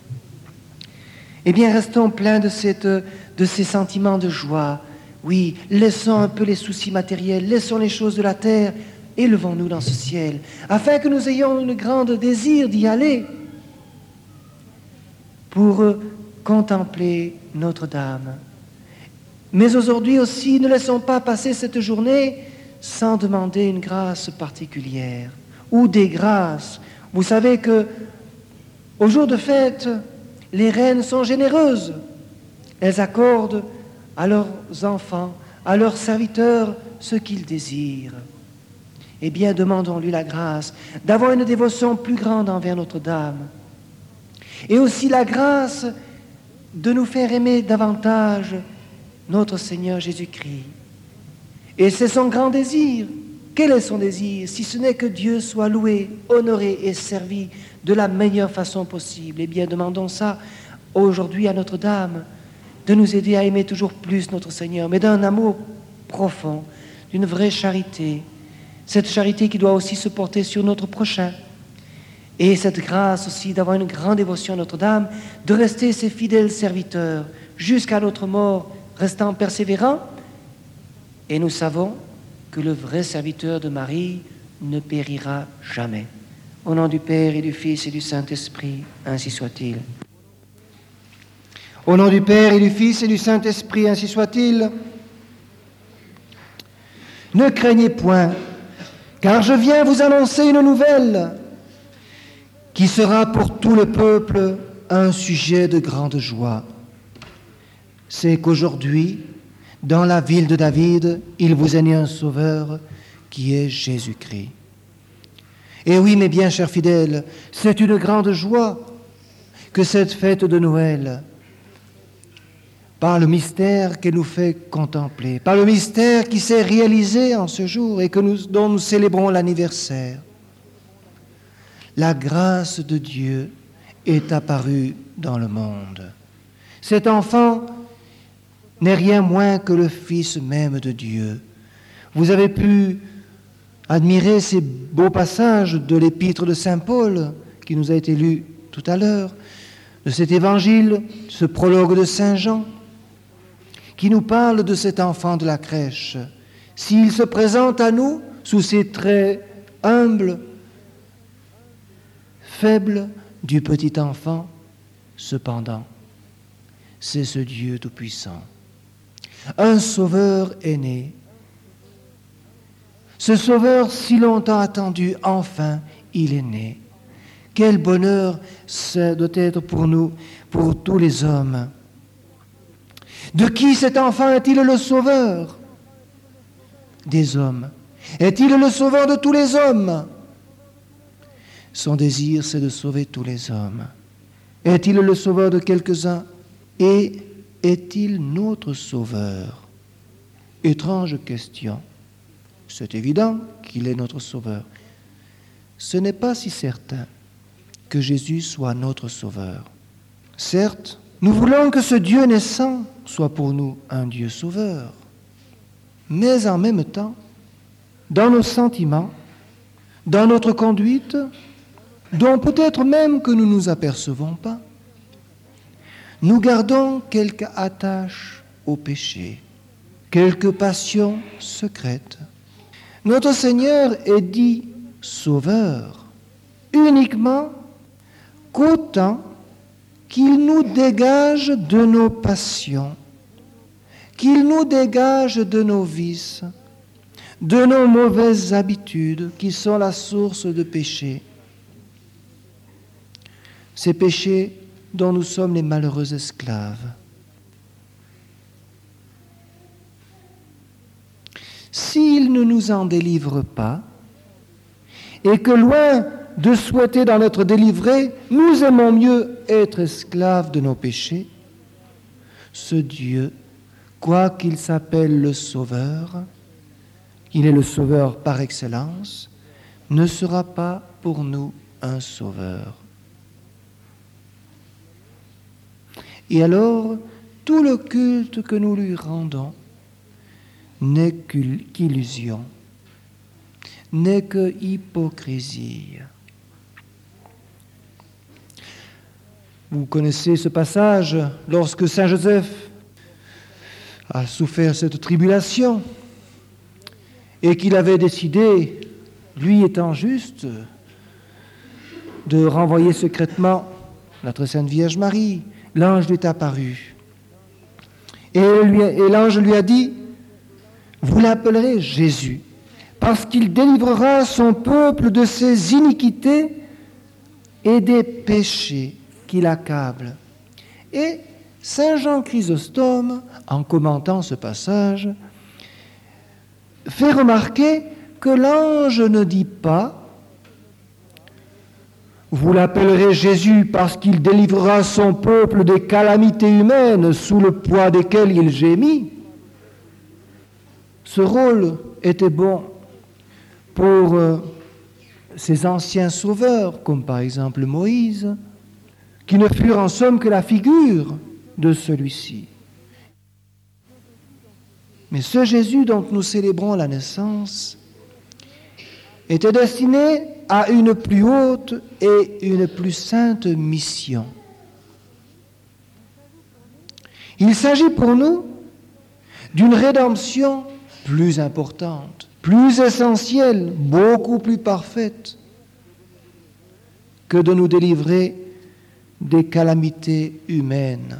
Eh bien, restons pleins de, cette, de ces sentiments de joie. Oui, laissons un peu les soucis matériels, laissons les choses de la terre, élevons-nous dans ce ciel, afin que nous ayons un grand désir d'y aller pour contempler Notre-Dame. Mais aujourd'hui aussi, ne laissons pas passer cette journée sans demander une grâce particulière ou des grâces. Vous savez que au jour de fête, les reines sont généreuses. Elles accordent à leurs enfants, à leurs serviteurs, ce qu'ils désirent. Eh bien, demandons-lui la grâce d'avoir une dévotion plus grande envers Notre-Dame. Et aussi la grâce de nous faire aimer davantage notre Seigneur Jésus-Christ. Et c'est son grand désir. Quel est son désir, si ce n'est que Dieu soit loué, honoré et servi de la meilleure façon possible? Eh bien, demandons ça aujourd'hui à Notre-Dame, de nous aider à aimer toujours plus notre Seigneur, mais d'un amour profond, d'une vraie charité. Cette charité qui doit aussi se porter sur notre prochain. Et cette grâce aussi d'avoir une grande dévotion à Notre-Dame, de rester ses fidèles serviteurs jusqu'à notre mort, restant persévérants. Et nous savons que le vrai serviteur de Marie ne périra jamais. Au nom du Père et du Fils et du Saint-Esprit, ainsi soit-il. Au nom du Père et du Fils et du Saint-Esprit, ainsi soit-il. Ne craignez point, car je viens vous annoncer une nouvelle qui sera pour tout le peuple un sujet de grande joie. C'est qu'aujourd'hui, dans la ville de David, il vous est né un sauveur qui est Jésus-Christ. Et oui, mes bien chers fidèles, c'est une grande joie que cette fête de Noël, par le mystère qu'elle nous fait contempler, par le mystère qui s'est réalisé en ce jour et que nous, dont nous célébrons l'anniversaire, la grâce de Dieu est apparue dans le monde. Cet enfant n'est rien moins que le Fils même de Dieu. Vous avez pu admirer ces beaux passages de l'épître de Saint Paul qui nous a été lu tout à l'heure, de cet évangile, ce prologue de Saint Jean, qui nous parle de cet enfant de la crèche. S'il se présente à nous sous ces traits humbles, faibles du petit enfant, cependant, c'est ce Dieu tout-puissant. Un sauveur est né. Ce sauveur si longtemps attendu, enfin, il est né. Quel bonheur ça doit être pour nous, pour tous les hommes. De qui cet enfant est-il le sauveur? Des hommes. Est-il le sauveur de tous les hommes? Son désir, c'est de sauver tous les hommes. Est-il le sauveur de quelques-uns? Et est-il notre sauveur? Étrange question. C'est évident qu'il est notre sauveur. Ce n'est pas si certain que Jésus soit notre sauveur. Certes, nous voulons que ce Dieu naissant soit pour nous un Dieu sauveur. Mais en même temps, dans nos sentiments, dans notre conduite, dont peut-être même que nous ne nous apercevons pas, nous gardons quelque attache au péché, quelque passion secrète. Notre Seigneur est dit sauveur uniquement qu'autant qu'il nous dégage de nos passions, qu'il nous dégage de nos vices, de nos mauvaises habitudes qui sont la source de péché. Ces péchés dont nous sommes les malheureux esclaves. S'il ne nous en délivre pas, et que loin de souhaiter d'en être délivrés, nous aimons mieux être esclaves de nos péchés, ce Dieu, quoiqu'il s'appelle le Sauveur, il est le Sauveur par excellence, ne sera pas pour nous un Sauveur. Et alors, tout le culte que nous lui rendons n'est qu'illusion, n'est que hypocrisie. Vous connaissez ce passage lorsque Saint Joseph a souffert cette tribulation et qu'il avait décidé, lui étant juste, de renvoyer secrètement la très sainte Vierge Marie. L'ange lui est apparu. Et, lui, et l'ange lui a dit, vous l'appellerez Jésus, parce qu'il délivrera son peuple de ses iniquités et des péchés qui l'accablent. Et Saint Jean Chrysostome, en commentant ce passage, fait remarquer que l'ange ne dit pas « Vous l'appellerez Jésus parce qu'il délivrera son peuple des calamités humaines sous le poids desquelles il gémit ». Ce rôle était bon pour euh, ces anciens sauveurs, comme par exemple Moïse, qui ne furent en somme que la figure de celui-ci. Mais ce Jésus dont nous célébrons la naissance était destiné à une plus haute et une plus sainte mission. Il s'agit pour nous d'une rédemption plus importante, plus essentielle, beaucoup plus parfaite que de nous délivrer des calamités humaines.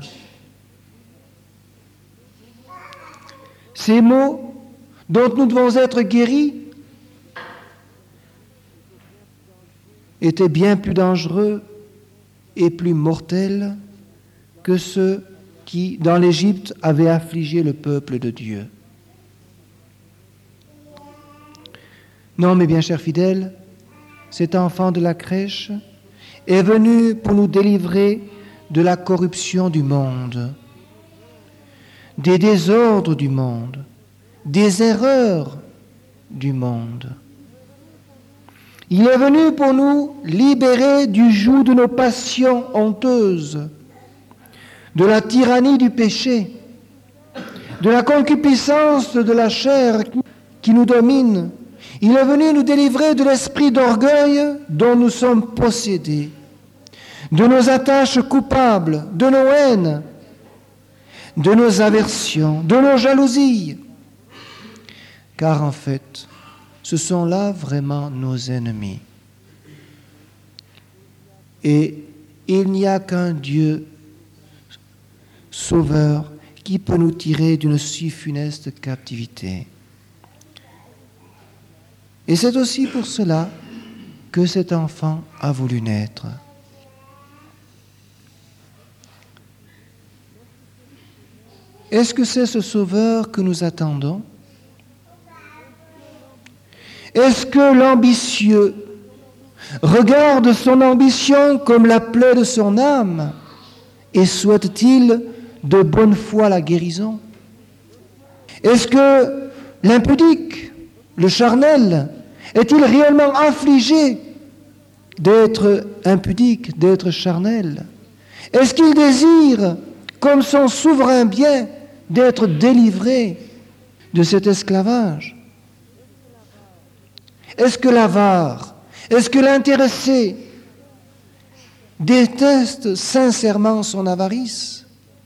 Ces maux dont nous devons être guéris étaient bien plus dangereux et plus mortels que ceux qui, dans l'Égypte, avaient affligé le peuple de Dieu. Non, mes bien chers fidèles, cet enfant de la crèche est venu pour nous délivrer de la corruption du monde, des désordres du monde, des erreurs du monde. Il est venu pour nous libérer du joug de nos passions honteuses, de la tyrannie du péché, de la concupiscence de la chair qui nous domine. Il est venu nous délivrer de l'esprit d'orgueil dont nous sommes possédés, de nos attaches coupables, de nos haines, de nos aversions, de nos jalousies. Car en fait, ce sont là vraiment nos ennemis. Et il n'y a qu'un Dieu sauveur qui peut nous tirer d'une si funeste captivité. Et c'est aussi pour cela que cet enfant a voulu naître. Est-ce que c'est ce sauveur que nous attendons? Est-ce que l'ambitieux regarde son ambition comme la plaie de son âme et souhaite-t-il de bonne foi la guérison? Est-ce que l'impudique, le charnel, est-il réellement affligé d'être impudique, d'être charnel? Est-ce qu'il désire, comme son souverain bien, d'être délivré de cet esclavage? Est-ce que l'avare, est-ce que l'intéressé déteste sincèrement son avarice?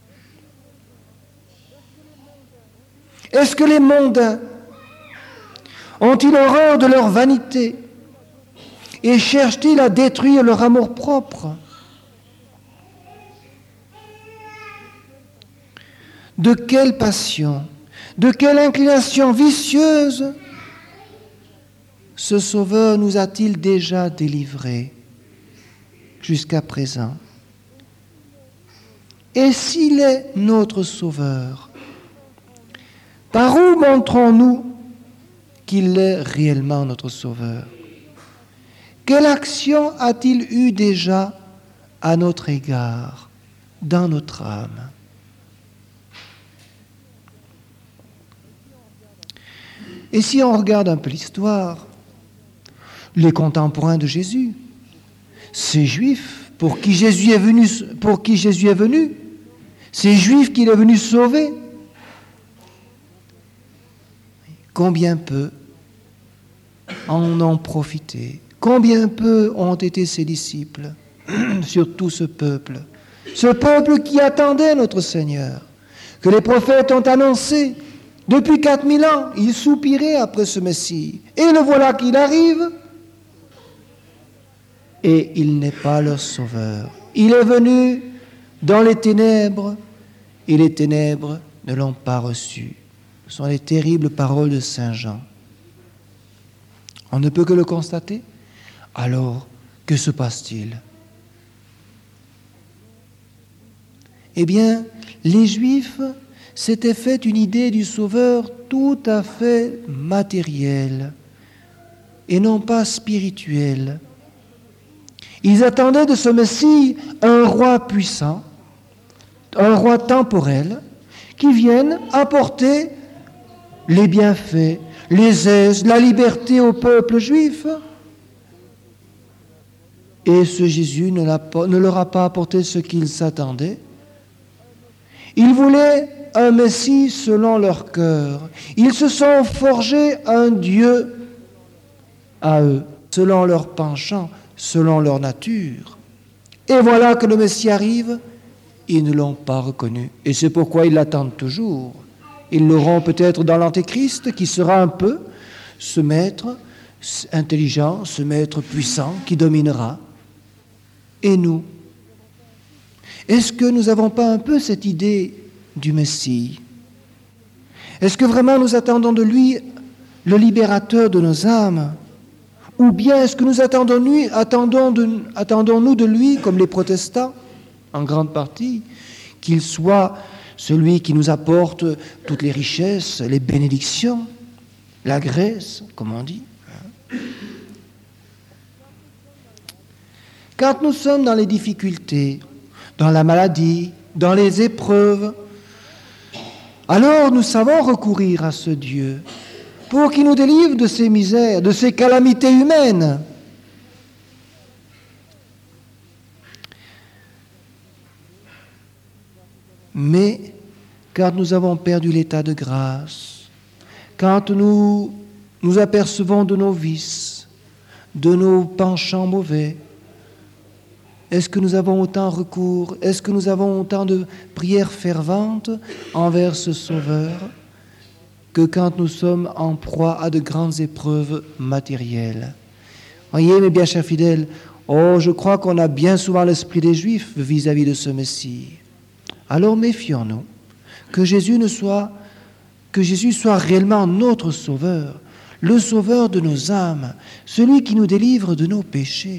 Est-ce que les mondains ont-ils horreur de leur vanité et cherchent-ils à détruire leur amour-propre? De quelle passion, de quelle inclination vicieuse ce Sauveur nous a-t-il déjà délivrés jusqu'à présent? Et s'il est notre Sauveur, par où montrons-nous qu'il est réellement notre Sauveur? Quelle action a-t-il eu déjà à notre égard, dans notre âme? Et si on regarde un peu l'histoire, les contemporains de Jésus, ces Juifs pour qui Jésus est venu, pour qui Jésus est venu, ces Juifs qu'il est venu sauver, combien peu en ont profité, combien peu ont été ses disciples, surtout ce peuple, ce peuple qui attendait notre Seigneur, que les prophètes ont annoncé depuis quatre mille ans, ils soupiraient après ce Messie, et le voilà qu'il arrive, et il n'est pas leur sauveur. Il est venu dans les ténèbres, et les ténèbres ne l'ont pas reçu. Ce sont les terribles paroles de Saint Jean. On ne peut que le constater. Alors, que se passe-t-il? Eh bien, les Juifs s'étaient fait une idée du Sauveur tout à fait matérielle et non pas spirituelle. Ils attendaient de ce Messie un roi puissant, un roi temporel, qui vienne apporter les bienfaits, les aises, la liberté au peuple juif. Et ce Jésus ne, l'a pas, ne leur a pas apporté ce qu'ils s'attendaient. Ils voulaient un Messie selon leur cœur. Ils se sont forgés un Dieu à eux, selon leur penchant, selon leur nature. Et voilà que le Messie arrive, ils ne l'ont pas reconnu. Et c'est pourquoi ils l'attendent toujours. Ils l'auront peut-être dans l'Antéchrist, qui sera un peu ce maître intelligent, ce maître puissant qui dominera. Et nous, est-ce que nous n'avons pas un peu cette idée du Messie? Est-ce que vraiment nous attendons de lui le libérateur de nos âmes? Ou bien est-ce que nous attendons-nous attendons de, attendons-nous de lui, comme les protestants, en grande partie, qu'il soit celui qui nous apporte toutes les richesses, les bénédictions, la grâce, comme on dit. Quand nous sommes dans les difficultés, dans la maladie, dans les épreuves, alors nous savons recourir à ce Dieu pour qu'il nous délivre de ces misères, de ces calamités humaines. Mais quand nous avons perdu l'état de grâce, quand nous nous apercevons de nos vices, de nos penchants mauvais, est-ce que nous avons autant recours, est-ce que nous avons autant de prières ferventes envers ce Sauveur que quand nous sommes en proie à de grandes épreuves matérielles? Voyez, mes bien chers fidèles, oh, je crois qu'on a bien souvent l'esprit des Juifs vis-à-vis de ce Messie. Alors méfions-nous, que Jésus ne soit, que Jésus soit réellement notre Sauveur, le Sauveur de nos âmes, celui qui nous délivre de nos péchés.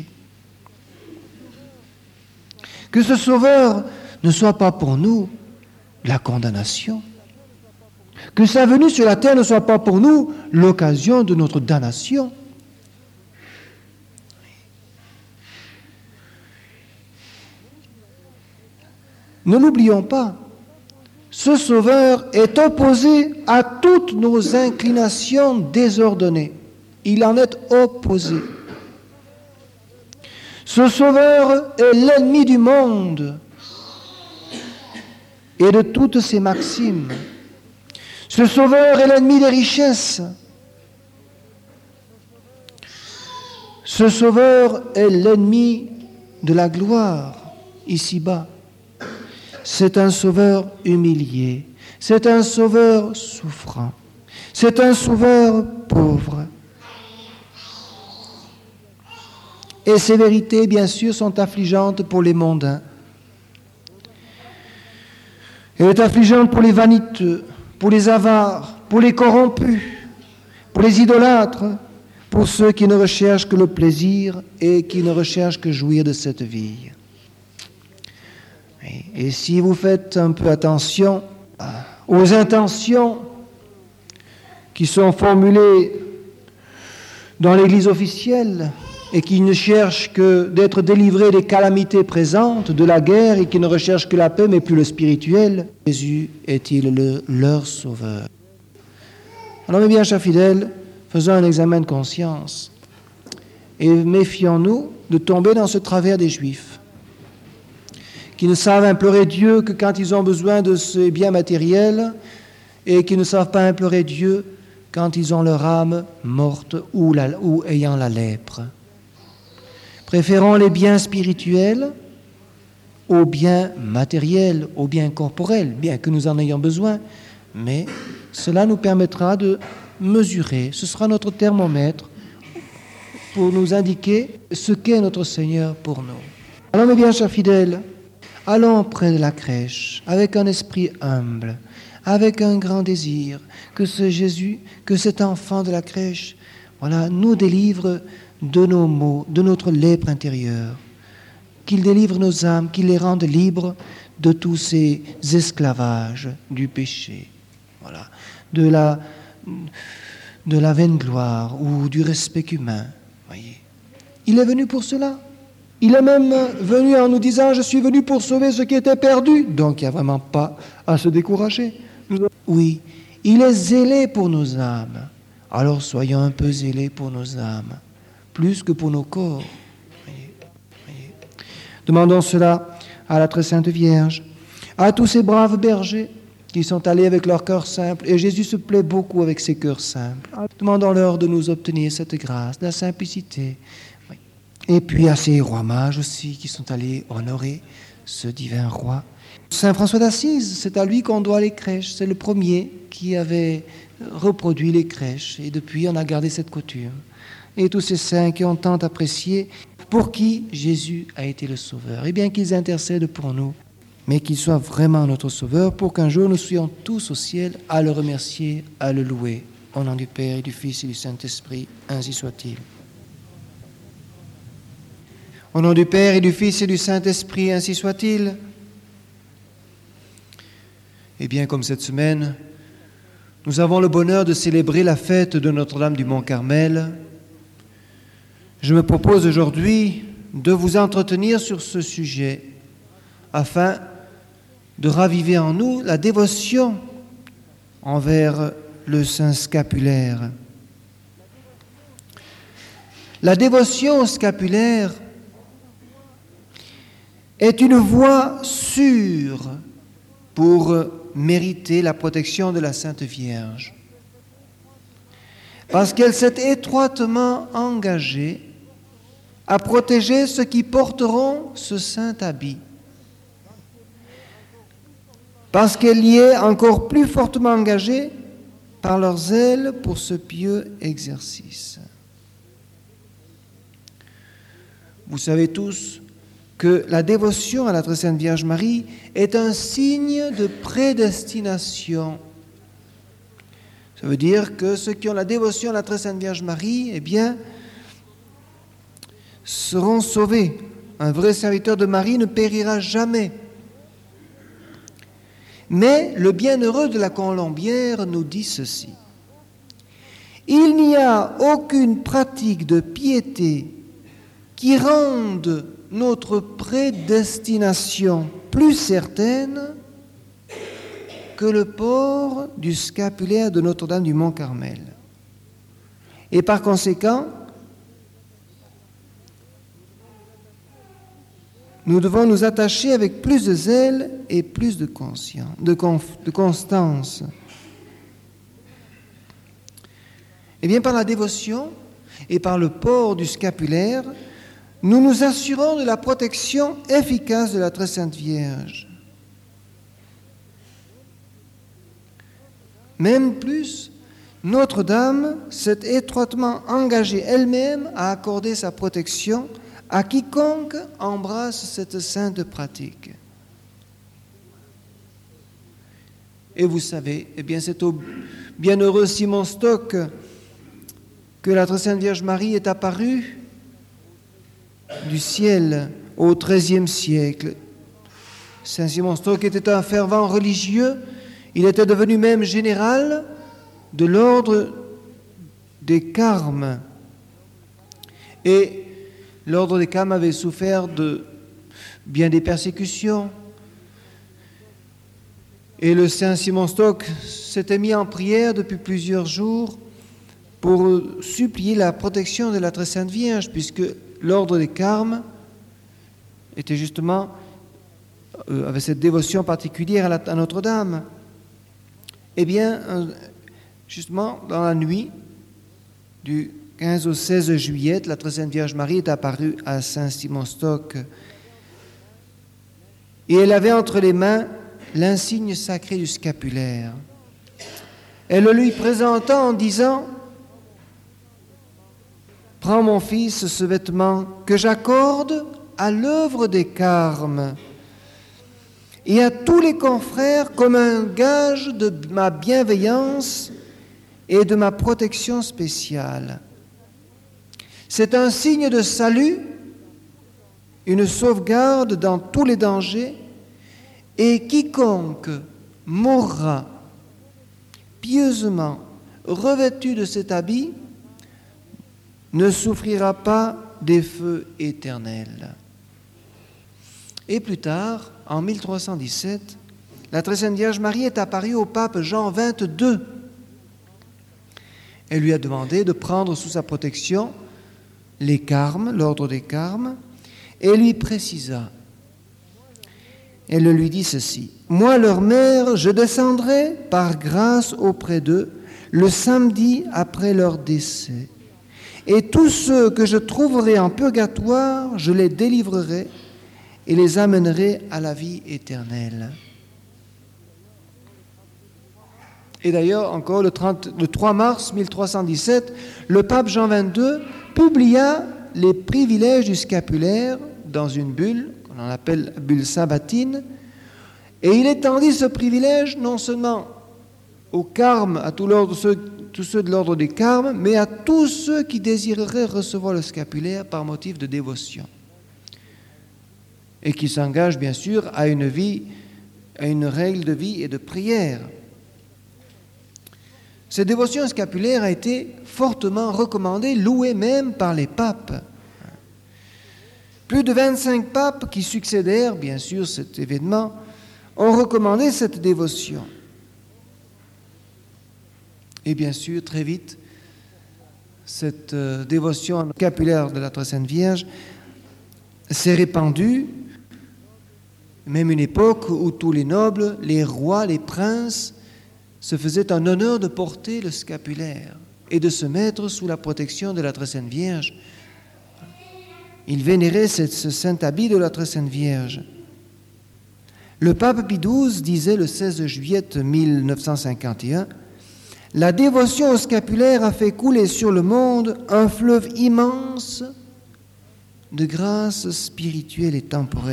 Que ce Sauveur ne soit pas pour nous la condamnation, que sa venue sur la terre ne soit pas pour nous l'occasion de notre damnation. Ne l'oublions pas, ce Sauveur est opposé à toutes nos inclinations désordonnées. Il en est opposé. Ce Sauveur est l'ennemi du monde et de toutes ses maximes. Ce Sauveur est l'ennemi des richesses. Ce Sauveur est l'ennemi de la gloire, ici-bas. C'est un Sauveur humilié, c'est un Sauveur souffrant, c'est un Sauveur pauvre. Et ces vérités, bien sûr, sont affligeantes pour les mondains. Elle est affligeante pour les vaniteux, pour les avares, pour les corrompus, pour les idolâtres, pour ceux qui ne recherchent que le plaisir et qui ne recherchent que jouir de cette vie. Et si vous faites un peu attention aux intentions qui sont formulées dans l'Église officielle et qui ne cherchent que d'être délivrés des calamités présentes, de la guerre, et qui ne recherchent que la paix, mais plus le spirituel, Jésus est-il le, leur sauveur? Alors, mes bien chers fidèles, faisons un examen de conscience et méfions-nous de tomber dans ce travers des Juifs, qui ne savent implorer Dieu que quand ils ont besoin de ces biens matériels et qui ne savent pas implorer Dieu quand ils ont leur âme morte ou, la, ou ayant la lèpre. Préférons les biens spirituels aux biens matériels, aux biens corporels, bien que nous en ayons besoin, mais cela nous permettra de mesurer, ce sera notre thermomètre pour nous indiquer ce qu'est notre Seigneur pour nous. Alors, mes bien chers fidèles, allons près de la crèche avec un esprit humble, avec un grand désir que ce Jésus, que cet enfant de la crèche, voilà, nous délivre de nos maux, de notre lèpre intérieure, qu'il délivre nos âmes, qu'il les rende libres de tous ces esclavages du péché, voilà, de la, de la vaine gloire ou du respect humain. Voyez. Il est venu pour cela. Il est même venu en nous disant « Je suis venu pour sauver ce qui était perdu ». Donc il n'y a vraiment pas à se décourager. Oui, il est zélé pour nos âmes. Alors soyons un peu zélés pour nos âmes, plus que pour nos corps. Voyez, voyez. Demandons cela à la très sainte Vierge, à tous ces braves bergers qui sont allés avec leur cœur simple. Et Jésus se plaît beaucoup avec ses cœurs simples. Demandons-leur de nous obtenir cette grâce, de la simplicité. Et puis à ces rois mages aussi qui sont allés honorer ce divin roi. Saint François d'Assise, c'est à lui qu'on doit les crèches. C'est le premier qui avait reproduit les crèches. Et depuis, on a gardé cette coutume. Et tous ces saints qui ont tant apprécié, pour qui Jésus a été le Sauveur. Et bien qu'ils intercèdent pour nous, mais qu'il soit vraiment notre Sauveur, pour qu'un jour nous soyons tous au ciel à le remercier, à le louer. Au nom du Père et du Fils et du Saint-Esprit, ainsi soit-il. Au nom du Père et du Fils et du Saint-Esprit, ainsi soit-il. Eh bien, comme cette semaine, nous avons le bonheur de célébrer la fête de Notre-Dame du Mont-Carmel. Je me propose aujourd'hui de vous entretenir sur ce sujet afin de raviver en nous la dévotion envers le Saint scapulaire. La dévotion au scapulaire est une voie sûre pour mériter la protection de la Sainte Vierge, parce qu'elle s'est étroitement engagée à protéger ceux qui porteront ce saint habit, parce qu'elle y est encore plus fortement engagée par leur zèle pour ce pieux exercice. Vous savez tous que la dévotion à la Très Sainte Vierge Marie est un signe de prédestination. Ça veut dire que ceux qui ont la dévotion à la Très Sainte Vierge Marie, eh bien, seront sauvés. Un vrai serviteur de Marie ne périra jamais. Mais le bienheureux de la Colombière nous dit ceci. Il n'y a aucune pratique de piété qui rende notre prédestination plus certaine que le port du scapulaire de Notre-Dame du Mont-Carmel. Et par conséquent, nous devons nous attacher avec plus de zèle et plus de conscience, de, conf, de constance. Et bien, par la dévotion et par le port du scapulaire, nous nous assurons de la protection efficace de la Très Sainte Vierge. Même plus, Notre-Dame s'est étroitement engagée elle-même à accorder sa protection à quiconque embrasse cette sainte pratique. Et vous savez, eh bien, c'est au bienheureux Simon Stock que la Très Sainte Vierge Marie est apparue du ciel au treizième siècle. Saint Simon Stock était un fervent religieux. Il était devenu même général de l'ordre des Carmes. Et l'ordre des Carmes avait souffert de bien des persécutions. Et le Saint Simon Stock s'était mis en prière depuis plusieurs jours pour supplier la protection de la Très Sainte Vierge, puisque l'ordre des Carmes était justement, euh, avait cette dévotion particulière à, la, à Notre-Dame. Eh bien, euh, justement, dans la nuit du quinze au seize juillet, la Très Sainte Vierge Marie est apparue à Saint Simon Stock et elle avait entre les mains l'insigne sacré du scapulaire. Elle le lui présenta en disant: « Prends, mon fils, ce vêtement que j'accorde à l'œuvre des Carmes et à tous les confrères comme un gage de ma bienveillance et de ma protection spéciale. C'est un signe de salut, une sauvegarde dans tous les dangers, et quiconque mourra pieusement revêtu de cet habit ne souffrira pas des feux éternels. » Et plus tard, en mille trois cent dix-sept, la Très Sainte Vierge Marie est apparue au pape Jean vingt-deux. Elle lui a demandé de prendre sous sa protection les Carmes, l'ordre des Carmes, et lui précisa. Elle lui dit ceci: « Moi, leur mère, je descendrai par grâce auprès d'eux le samedi après leur décès. Et tous ceux que je trouverai en purgatoire, je les délivrerai et les amènerai à la vie éternelle. » Et d'ailleurs, encore le, trente, le trois mars mille trois cent dix-sept, le pape Jean vingt-deux publia les privilèges du scapulaire dans une bulle, qu'on appelle la bulle sabbatine, et il étendit ce privilège non seulement aux Carmes, à tous, ceux, tous ceux de l'ordre des Carmes, mais à tous ceux qui désireraient recevoir le scapulaire par motif de dévotion. et qui s'engage bien sûr à une vie, à une règle de vie et de prière. Cette dévotion scapulaire a été fortement recommandée, louée même par les papes. Plus de vingt-cinq papes qui succédèrent, bien sûr, cet événement, ont recommandé cette dévotion. Et bien sûr, très vite, cette euh, dévotion scapulaire de la Très Sainte Vierge s'est répandue, même une époque où tous les nobles, les rois, les princes se faisaient un honneur de porter le scapulaire et de se mettre sous la protection de la Très Sainte Vierge. Ils vénéraient ce, ce saint habit de la Très Sainte Vierge. Le pape Pie douze disait le seize juillet mille neuf cent cinquante et un « La dévotion au scapulaire a fait couler sur le monde un fleuve immense de grâce spirituelle et temporelle. »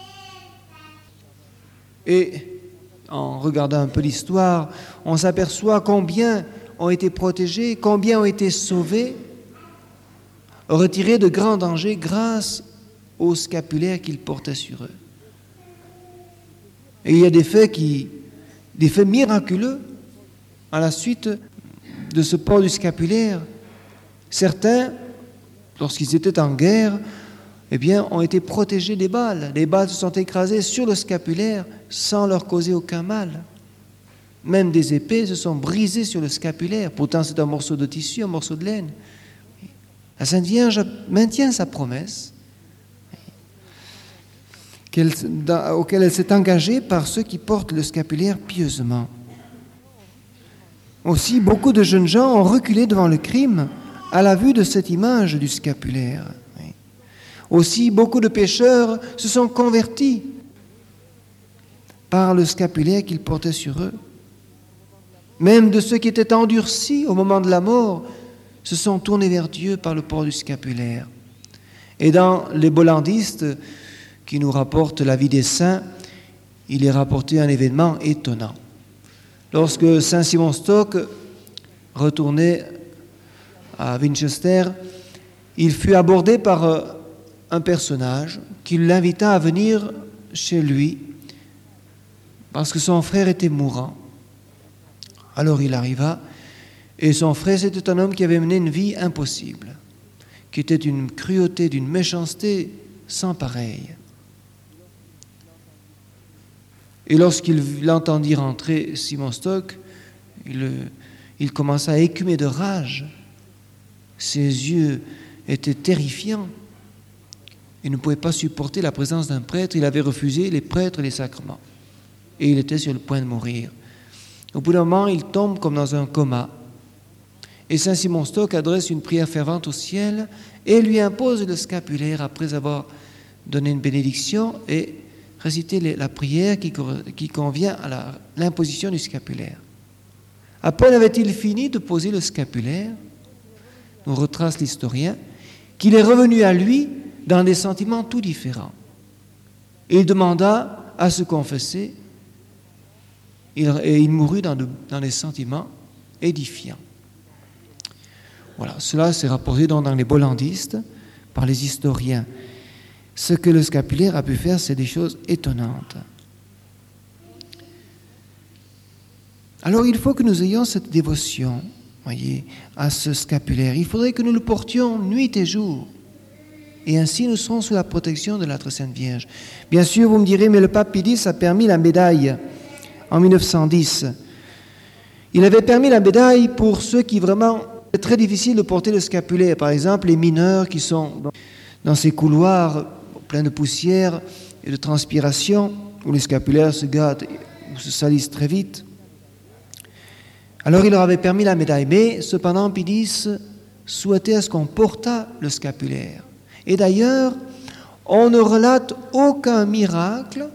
Et en regardant un peu l'histoire, on s'aperçoit combien ont été protégés, combien ont été sauvés, retirés de grands dangers grâce au scapulaire qu'ils portaient sur eux. Et il y a des faits, qui, des faits miraculeux à la suite de ce port du scapulaire. Certains, lorsqu'ils étaient en guerre, eh bien, ont été protégés des balles. Les balles se sont écrasées sur le scapulaire sans leur causer aucun mal. Même des épées se sont brisées sur le scapulaire. Pourtant, c'est un morceau de tissu, un morceau de laine. La Sainte Vierge maintient sa promesse qu'elle, dans, auquel elle s'est engagée par ceux qui portent le scapulaire pieusement. Aussi, beaucoup de jeunes gens ont reculé devant le crime à la vue de cette image du scapulaire. Aussi, beaucoup de pécheurs se sont convertis par le scapulaire qu'ils portaient sur eux. Même de ceux qui étaient endurcis au moment de la mort se sont tournés vers Dieu par le port du scapulaire. Et dans les bollandistes qui nous rapportent la vie des saints, il est rapporté un événement étonnant. Lorsque saint Simon Stock retournait à Winchester, il fut abordé par un personnage qui l'invita à venir chez lui parce que son frère était mourant. Alors il arriva, et son frère, c'était un homme qui avait mené une vie impossible, qui était d'une cruauté, d'une méchanceté sans pareille. Et lorsqu'il l'entendit rentrer, Simon Stock, il, il commença à écumer de rage. Ses yeux étaient terrifiants. Il ne pouvait pas supporter la présence d'un prêtre. Il avait refusé les prêtres et les sacrements. Et il était sur le point de mourir. Au bout d'un moment, il tombe comme dans un coma. Et saint Simon Stock adresse une prière fervente au ciel et lui impose le scapulaire après avoir donné une bénédiction et récité la prière qui, qui convient à la, l'imposition du scapulaire. À peine avait-il fini de poser le scapulaire, nous retrace l'historien, qu'il est revenu à lui dans des sentiments tout différents. Et il demanda à se confesser il, et il mourut dans, de, dans des sentiments édifiants. Voilà, cela s'est rapporté donc dans les bollandistes par les historiens. Ce que le scapulaire a pu faire, c'est des choses étonnantes. Alors il faut que nous ayons cette dévotion, voyez, à ce scapulaire. Il faudrait que nous le portions nuit et jour. Et ainsi nous serons sous la protection de la Très Sainte Vierge. Bien sûr, vous me direz, mais le pape Pie dix a permis la médaille en mille neuf cent dix. Il avait permis la médaille pour ceux qui vraiment... C'est très difficile de porter le scapulaire. Par exemple, les mineurs qui sont dans ces couloirs pleins de poussière et de transpiration, où les scapulaires se gâtent ou se salissent très vite. Alors il leur avait permis la médaille. Mais cependant, Pie dix souhaitait à ce qu'on portât le scapulaire. Et d'ailleurs, on ne relate aucun miracle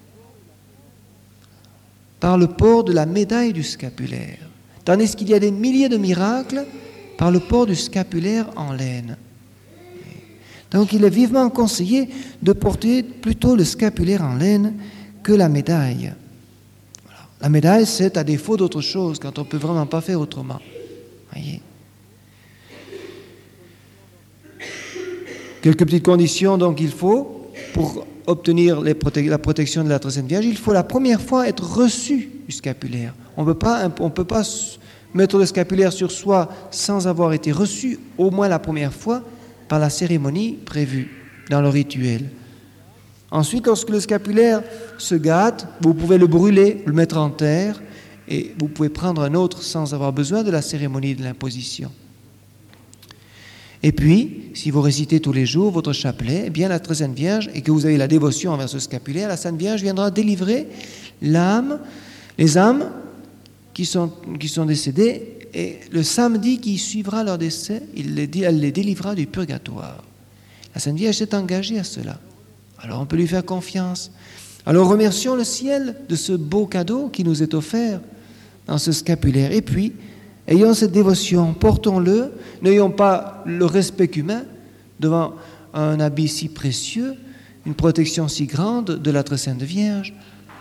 par le port de la médaille du scapulaire. Tandis qu'il y a des milliers de miracles par le port du scapulaire en laine. Donc il est vivement conseillé de porter plutôt le scapulaire en laine que la médaille. Voilà. La médaille, c'est à défaut d'autre chose, quand on ne peut vraiment pas faire autrement. Voyez. Quelques petites conditions, donc il faut pour obtenir les prote- la protection de la très sainte Vierge, il faut la première fois être reçu du scapulaire. On ne peut pas, on peut pas mettre le scapulaire sur soi sans avoir été reçu au moins la première fois par la cérémonie prévue dans le rituel. Ensuite, lorsque le scapulaire se gâte, vous pouvez le brûler, le mettre en terre, et vous pouvez prendre un autre sans avoir besoin de la cérémonie de l'imposition. Et puis, si vous récitez tous les jours votre chapelet, eh bien la très sainte Vierge, et que vous avez la dévotion envers ce scapulaire, la Sainte Vierge viendra délivrer l'âme, les âmes qui sont, qui sont décédées, et le samedi qui suivra leur décès, il les, elle les délivrera du purgatoire. La Sainte Vierge s'est engagée à cela. Alors on peut lui faire confiance. Alors remercions le ciel de ce beau cadeau qui nous est offert dans ce scapulaire. Et puis, ayons cette dévotion, portons-le, n'ayons pas le respect humain devant un habit si précieux, une protection si grande de la très sainte Vierge.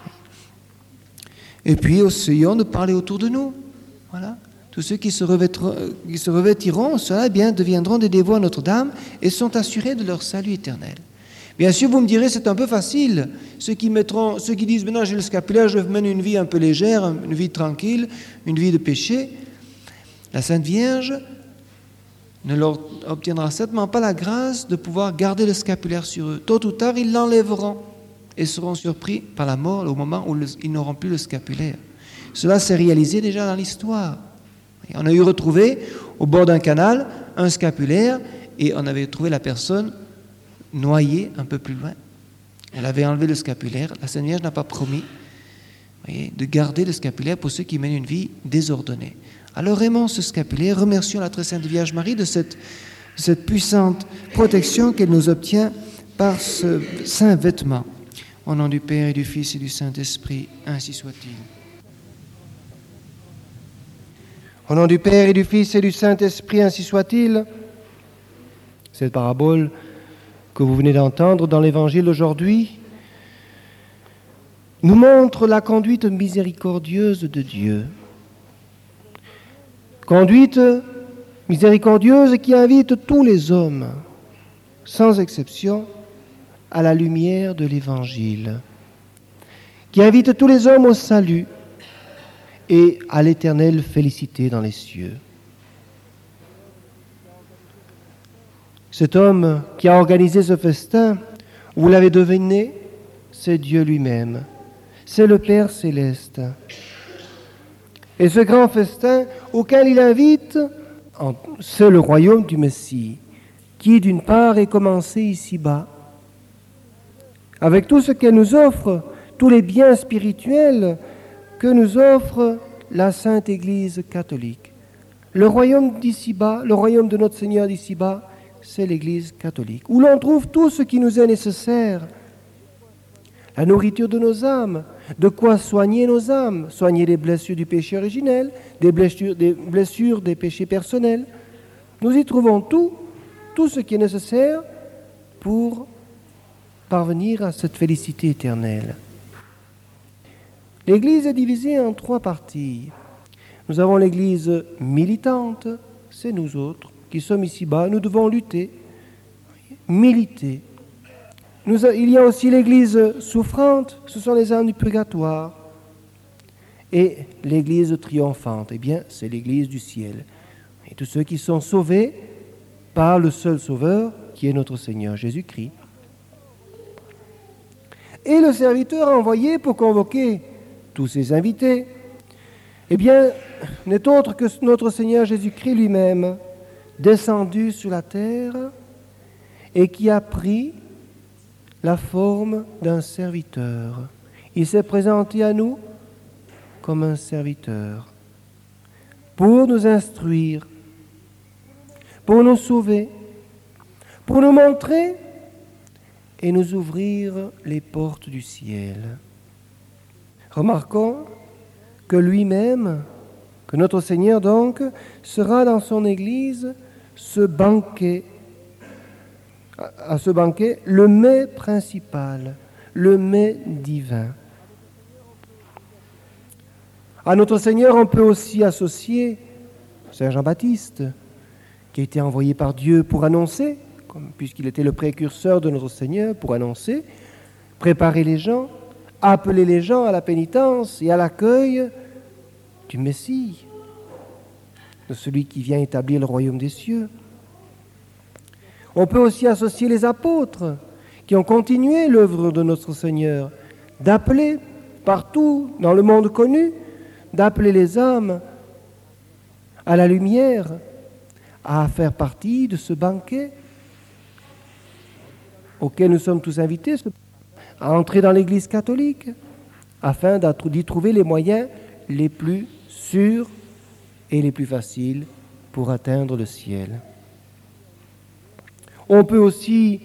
Et puis, essayons de parler autour de nous. Voilà. Tous ceux qui se revêtiront, qui se revêtiront cela, eh bien, deviendront des dévots à Notre-Dame et sont assurés de leur salut éternel. Bien sûr, vous me direz, c'est un peu facile. Ceux qui, mettront, ceux qui disent, maintenant j'ai le scapulaire, je mène une vie un peu légère, une vie tranquille, une vie de péché. La Sainte Vierge ne leur obtiendra certainement pas la grâce de pouvoir garder le scapulaire sur eux. Tôt ou tard, ils l'enlèveront et seront surpris par la mort au moment où le, ils n'auront plus le scapulaire. Cela s'est réalisé déjà dans l'histoire. Et on a eu retrouvé au bord d'un canal un scapulaire et on avait trouvé la personne noyée un peu plus loin. Elle avait enlevé le scapulaire. La Sainte Vierge n'a pas promis, voyez, de garder le scapulaire pour ceux qui mènent une vie désordonnée. Alors aimons ce scapulaire, remercions la très sainte Vierge Marie de cette, de cette puissante protection qu'elle nous obtient par ce saint vêtement. Au nom du Père et du Fils et du Saint-Esprit, ainsi soit-il. Au nom du Père et du Fils et du Saint-Esprit, ainsi soit-il. Cette parabole que vous venez d'entendre dans l'Évangile d'aujourd'hui nous montre la conduite miséricordieuse de Dieu. Conduite miséricordieuse qui invite tous les hommes, sans exception, à la lumière de l'Évangile, qui invite tous les hommes au salut et à l'éternelle félicité dans les cieux. Cet homme qui a organisé ce festin, vous l'avez deviné, c'est Dieu lui-même, c'est le Père céleste. Et ce grand festin auquel il invite, c'est le royaume du Messie, qui d'une part est commencé ici-bas, avec tout ce qu'elle nous offre, tous les biens spirituels que nous offre la Sainte Église catholique. Le royaume d'ici-bas, le royaume de notre Seigneur d'ici-bas, c'est l'Église catholique, où l'on trouve tout ce qui nous est nécessaire. La nourriture de nos âmes, de quoi soigner nos âmes, soigner les blessures du péché originel, des blessures, des blessures des péchés personnels. Nous y trouvons tout, tout ce qui est nécessaire pour parvenir à cette félicité éternelle. L'Église est divisée en trois parties. Nous avons l'Église militante, c'est nous autres qui sommes ici-bas, nous devons lutter, militer. Nous, il y a aussi l'Église souffrante, ce sont les âmes du purgatoire. Et l'Église triomphante, eh bien, c'est l'Église du ciel. Et tous ceux qui sont sauvés par le seul Sauveur, qui est notre Seigneur Jésus-Christ. Et le serviteur envoyé pour convoquer tous ces invités, eh bien, n'est autre que notre Seigneur Jésus-Christ lui-même, descendu sur la terre et qui a pris la forme d'un serviteur. Il s'est présenté à nous comme un serviteur pour nous instruire, pour nous sauver, pour nous montrer et nous ouvrir les portes du ciel. Remarquons que lui-même, que notre Seigneur donc, sera dans son Église ce banquet, à ce banquet, le mets principal, le mets divin. À notre Seigneur, on peut aussi associer Saint Jean-Baptiste, qui a été envoyé par Dieu pour annoncer comme, puisqu'il était le précurseur de notre Seigneur pour annoncer, préparer les gens, appeler les gens à la pénitence et à l'accueil du Messie, de celui qui vient établir le royaume des cieux. On peut aussi associer les apôtres qui ont continué l'œuvre de notre Seigneur, d'appeler partout dans le monde connu, d'appeler les hommes à la lumière, à faire partie de ce banquet auquel nous sommes tous invités, à entrer dans l'Église catholique, afin d'y trouver les moyens les plus sûrs et les plus faciles pour atteindre le ciel. On peut aussi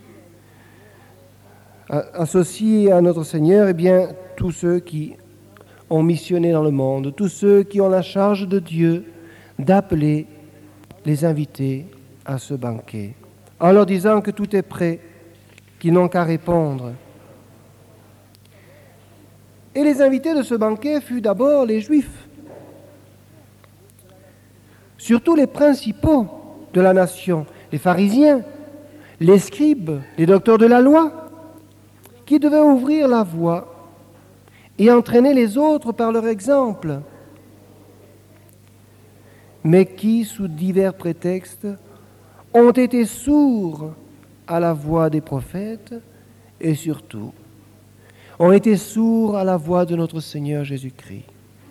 associer à notre Seigneur eh bien, tous ceux qui ont missionné dans le monde, tous ceux qui ont la charge de Dieu d'appeler les invités à ce banquet, en leur disant que tout est prêt, qu'ils n'ont qu'à répondre. Et les invités de ce banquet furent d'abord les Juifs, surtout les principaux de la nation, les pharisiens, les scribes, les docteurs de la loi, qui devaient ouvrir la voie et entraîner les autres par leur exemple, mais qui, sous divers prétextes, ont été sourds à la voix des prophètes et surtout ont été sourds à la voix de notre Seigneur Jésus-Christ.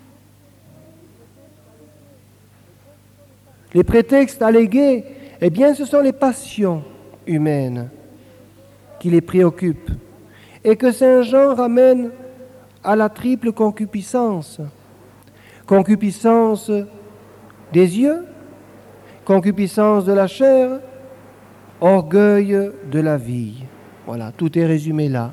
Les prétextes allégués, eh bien, ce sont les passions humaines qui les préoccupent et que Saint Jean ramène à la triple concupiscence. Concupiscence des yeux, concupiscence de la chair, orgueil de la vie. Voilà, tout est résumé là.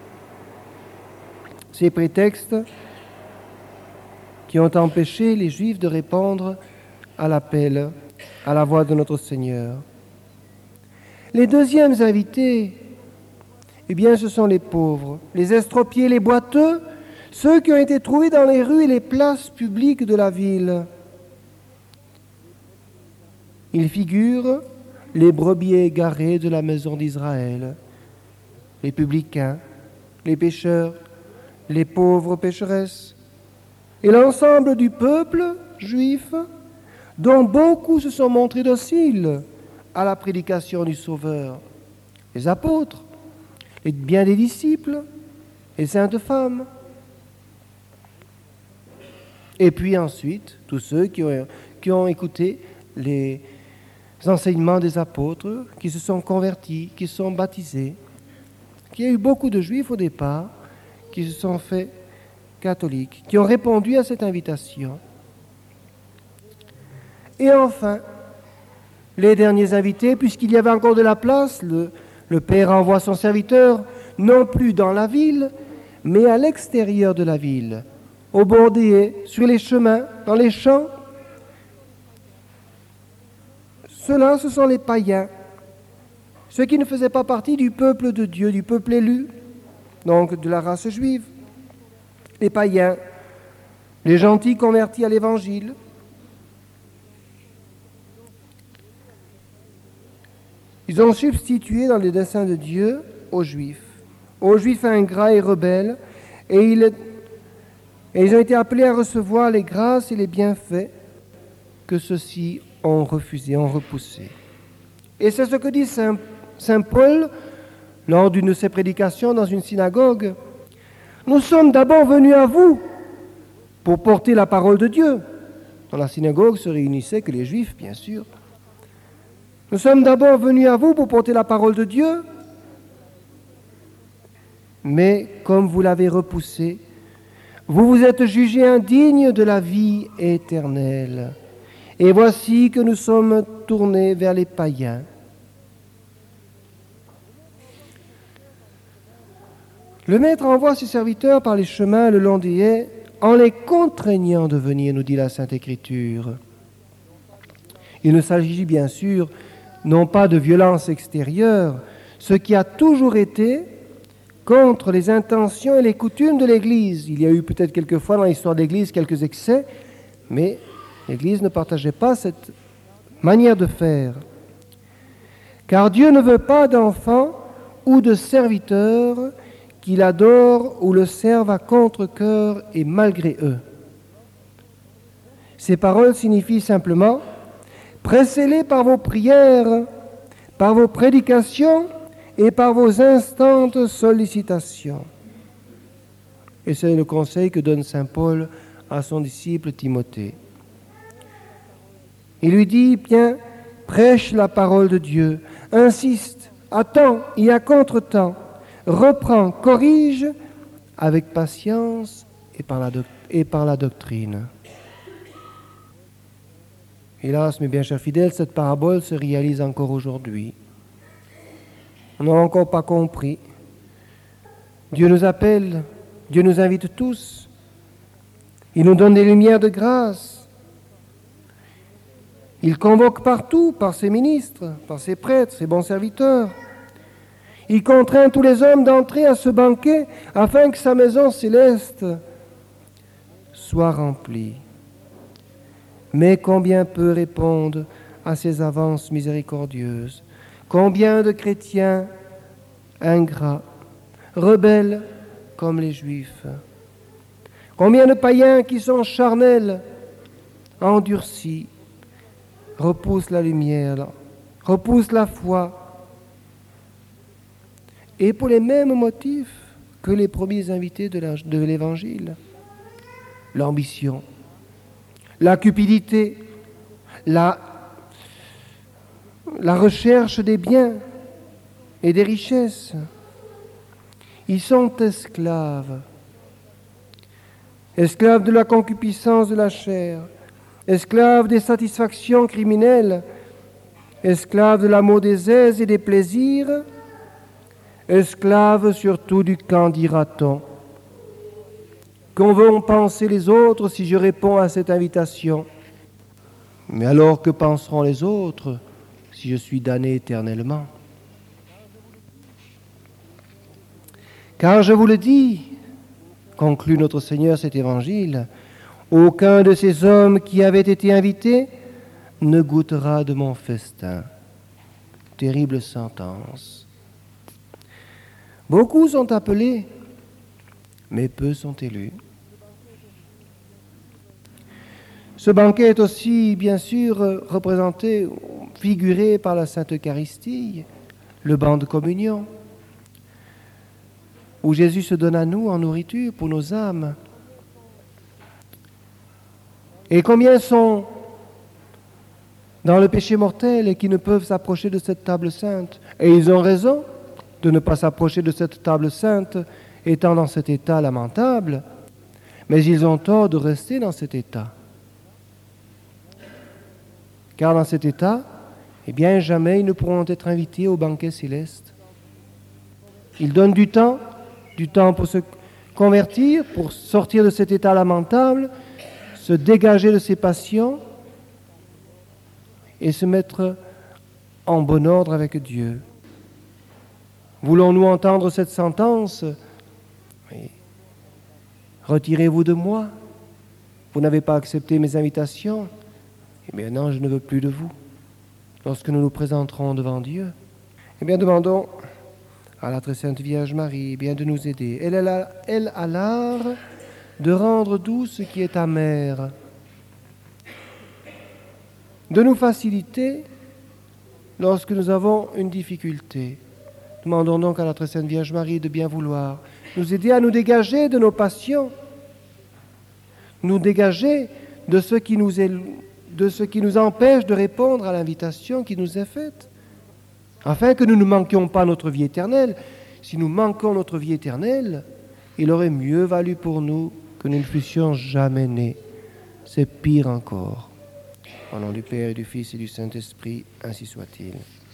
Ces prétextes qui ont empêché les Juifs de répondre à l'appel, à la voix de notre Seigneur. Les deuxièmes invités, eh bien, ce sont les pauvres, les estropiés, les boiteux, ceux qui ont été trouvés dans les rues et les places publiques de la ville. Ils figurent les brebis égarées de la maison d'Israël, les publicains, les pécheurs, les pauvres pécheresses, et l'ensemble du peuple juif, dont beaucoup se sont montrés dociles à la prédication du Sauveur. Les apôtres, et bien des disciples, les saintes femmes. Et puis ensuite, tous ceux qui ont, qui ont écouté les enseignements des apôtres, qui se sont convertis, qui se sont baptisés. Il y a eu beaucoup de Juifs au départ qui se sont faits catholiques, qui ont répondu à cette invitation. Et enfin, les derniers invités, puisqu'il y avait encore de la place, le, le Père envoie son serviteur, non plus dans la ville, mais à l'extérieur de la ville, au bord des haies, sur les chemins, dans les champs. Ceux-là, ce sont les païens, ceux qui ne faisaient pas partie du peuple de Dieu, du peuple élu, donc de la race juive. Les païens, les gentils convertis à l'Évangile. Ils ont substitué dans les desseins de Dieu aux Juifs, aux Juifs ingrats et rebelles, et ils, et ils ont été appelés à recevoir les grâces et les bienfaits que ceux-ci ont refusé, ont repoussé. Et c'est ce que dit Saint, Saint Paul lors d'une de ses prédications dans une synagogue. Nous sommes d'abord venus à vous pour porter la parole de Dieu. Dans la synagogue se réunissaient que les Juifs, bien sûr. Nous sommes d'abord venus à vous pour porter la parole de Dieu, mais comme vous l'avez repoussé, vous vous êtes jugés indignes de la vie éternelle. Et voici que nous sommes tournés vers les païens. Le Maître envoie ses serviteurs par les chemins le long des haies en les contraignant de venir, nous dit la Sainte Écriture. Il ne s'agit bien sûr non pas de violence extérieure, ce qui a toujours été contre les intentions et les coutumes de l'Église. Il y a eu peut-être quelquefois dans l'histoire de l'Église quelques excès, mais l'Église ne partageait pas cette manière de faire. Car Dieu ne veut pas d'enfants ou de serviteurs qui l'adorent ou le servent à contre-cœur et malgré eux. Ces paroles signifient simplement « Pressez-les par vos prières, par vos prédications et par vos instantes sollicitations. » Et c'est le conseil que donne saint Paul à son disciple Timothée. Il lui dit, bien, prêche la parole de Dieu, insiste, attends et à contre-temps, reprends, corrige avec patience et par la, doc- et par la doctrine. Hélas, mes bien chers fidèles, cette parabole se réalise encore aujourd'hui. On n'a encore pas compris. Dieu nous appelle, Dieu nous invite tous. Il nous donne des lumières de grâce. Il convoque partout, par ses ministres, par ses prêtres, ses bons serviteurs. Il contraint tous les hommes d'entrer à ce banquet afin que sa maison céleste soit remplie. Mais combien peu répondent à ces avances miséricordieuses? Combien de chrétiens ingrats, rebelles comme les Juifs? Combien de païens qui sont charnels, endurcis, repoussent la lumière, repoussent la foi, et pour les mêmes motifs que les premiers invités de l'Évangile. L'ambition, la cupidité, la, la recherche des biens et des richesses. Ils sont esclaves, esclaves de la concupiscence de la chair, esclaves des satisfactions criminelles, esclaves de l'amour des aises et des plaisirs, esclaves surtout du qu'en dira-t-on. Qu'en vont penser les autres si je réponds à cette invitation? Mais alors que penseront les autres si je suis damné éternellement? Car je vous le dis, conclut notre Seigneur cet évangile, aucun de ces hommes qui avaient été invités ne goûtera de mon festin. Terrible sentence. Beaucoup sont appelés, mais peu sont élus. Ce banquet est aussi, bien sûr, représenté, figuré par la Sainte Eucharistie, le banc de communion, où Jésus se donne à nous en nourriture pour nos âmes. Et combien sont dans le péché mortel et qui ne peuvent s'approcher de cette table sainte? Et ils ont raison de ne pas s'approcher de cette table sainte étant dans cet état lamentable, mais ils ont tort de rester dans cet état. Car dans cet état, eh bien, jamais ils ne pourront être invités au banquet céleste. Ils donnent du temps, du temps pour se convertir, pour sortir de cet état lamentable, se dégager de ses passions et se mettre en bon ordre avec Dieu. Voulons-nous entendre cette sentence? Oui. Retirez-vous de moi. Vous n'avez pas accepté mes invitations. Et maintenant, je ne veux plus de vous. Lorsque nous nous présenterons devant Dieu, eh bien, demandons à la très sainte Vierge Marie eh bien, de nous aider. Elle, elle, a, elle a l'art de rendre doux ce qui est amer, de nous faciliter lorsque nous avons une difficulté. Demandons donc à la très sainte Vierge Marie de bien vouloir nous aider à nous dégager de nos passions, nous dégager de ce qui nous est, de ce qui nous empêche de répondre à l'invitation qui nous est faite, afin que nous ne manquions pas notre vie éternelle. Si nous manquons notre vie éternelle, il aurait mieux valu pour nous que nous ne fussions jamais nés. C'est pire encore. Au nom du Père et du Fils et du Saint-Esprit, ainsi soit-il.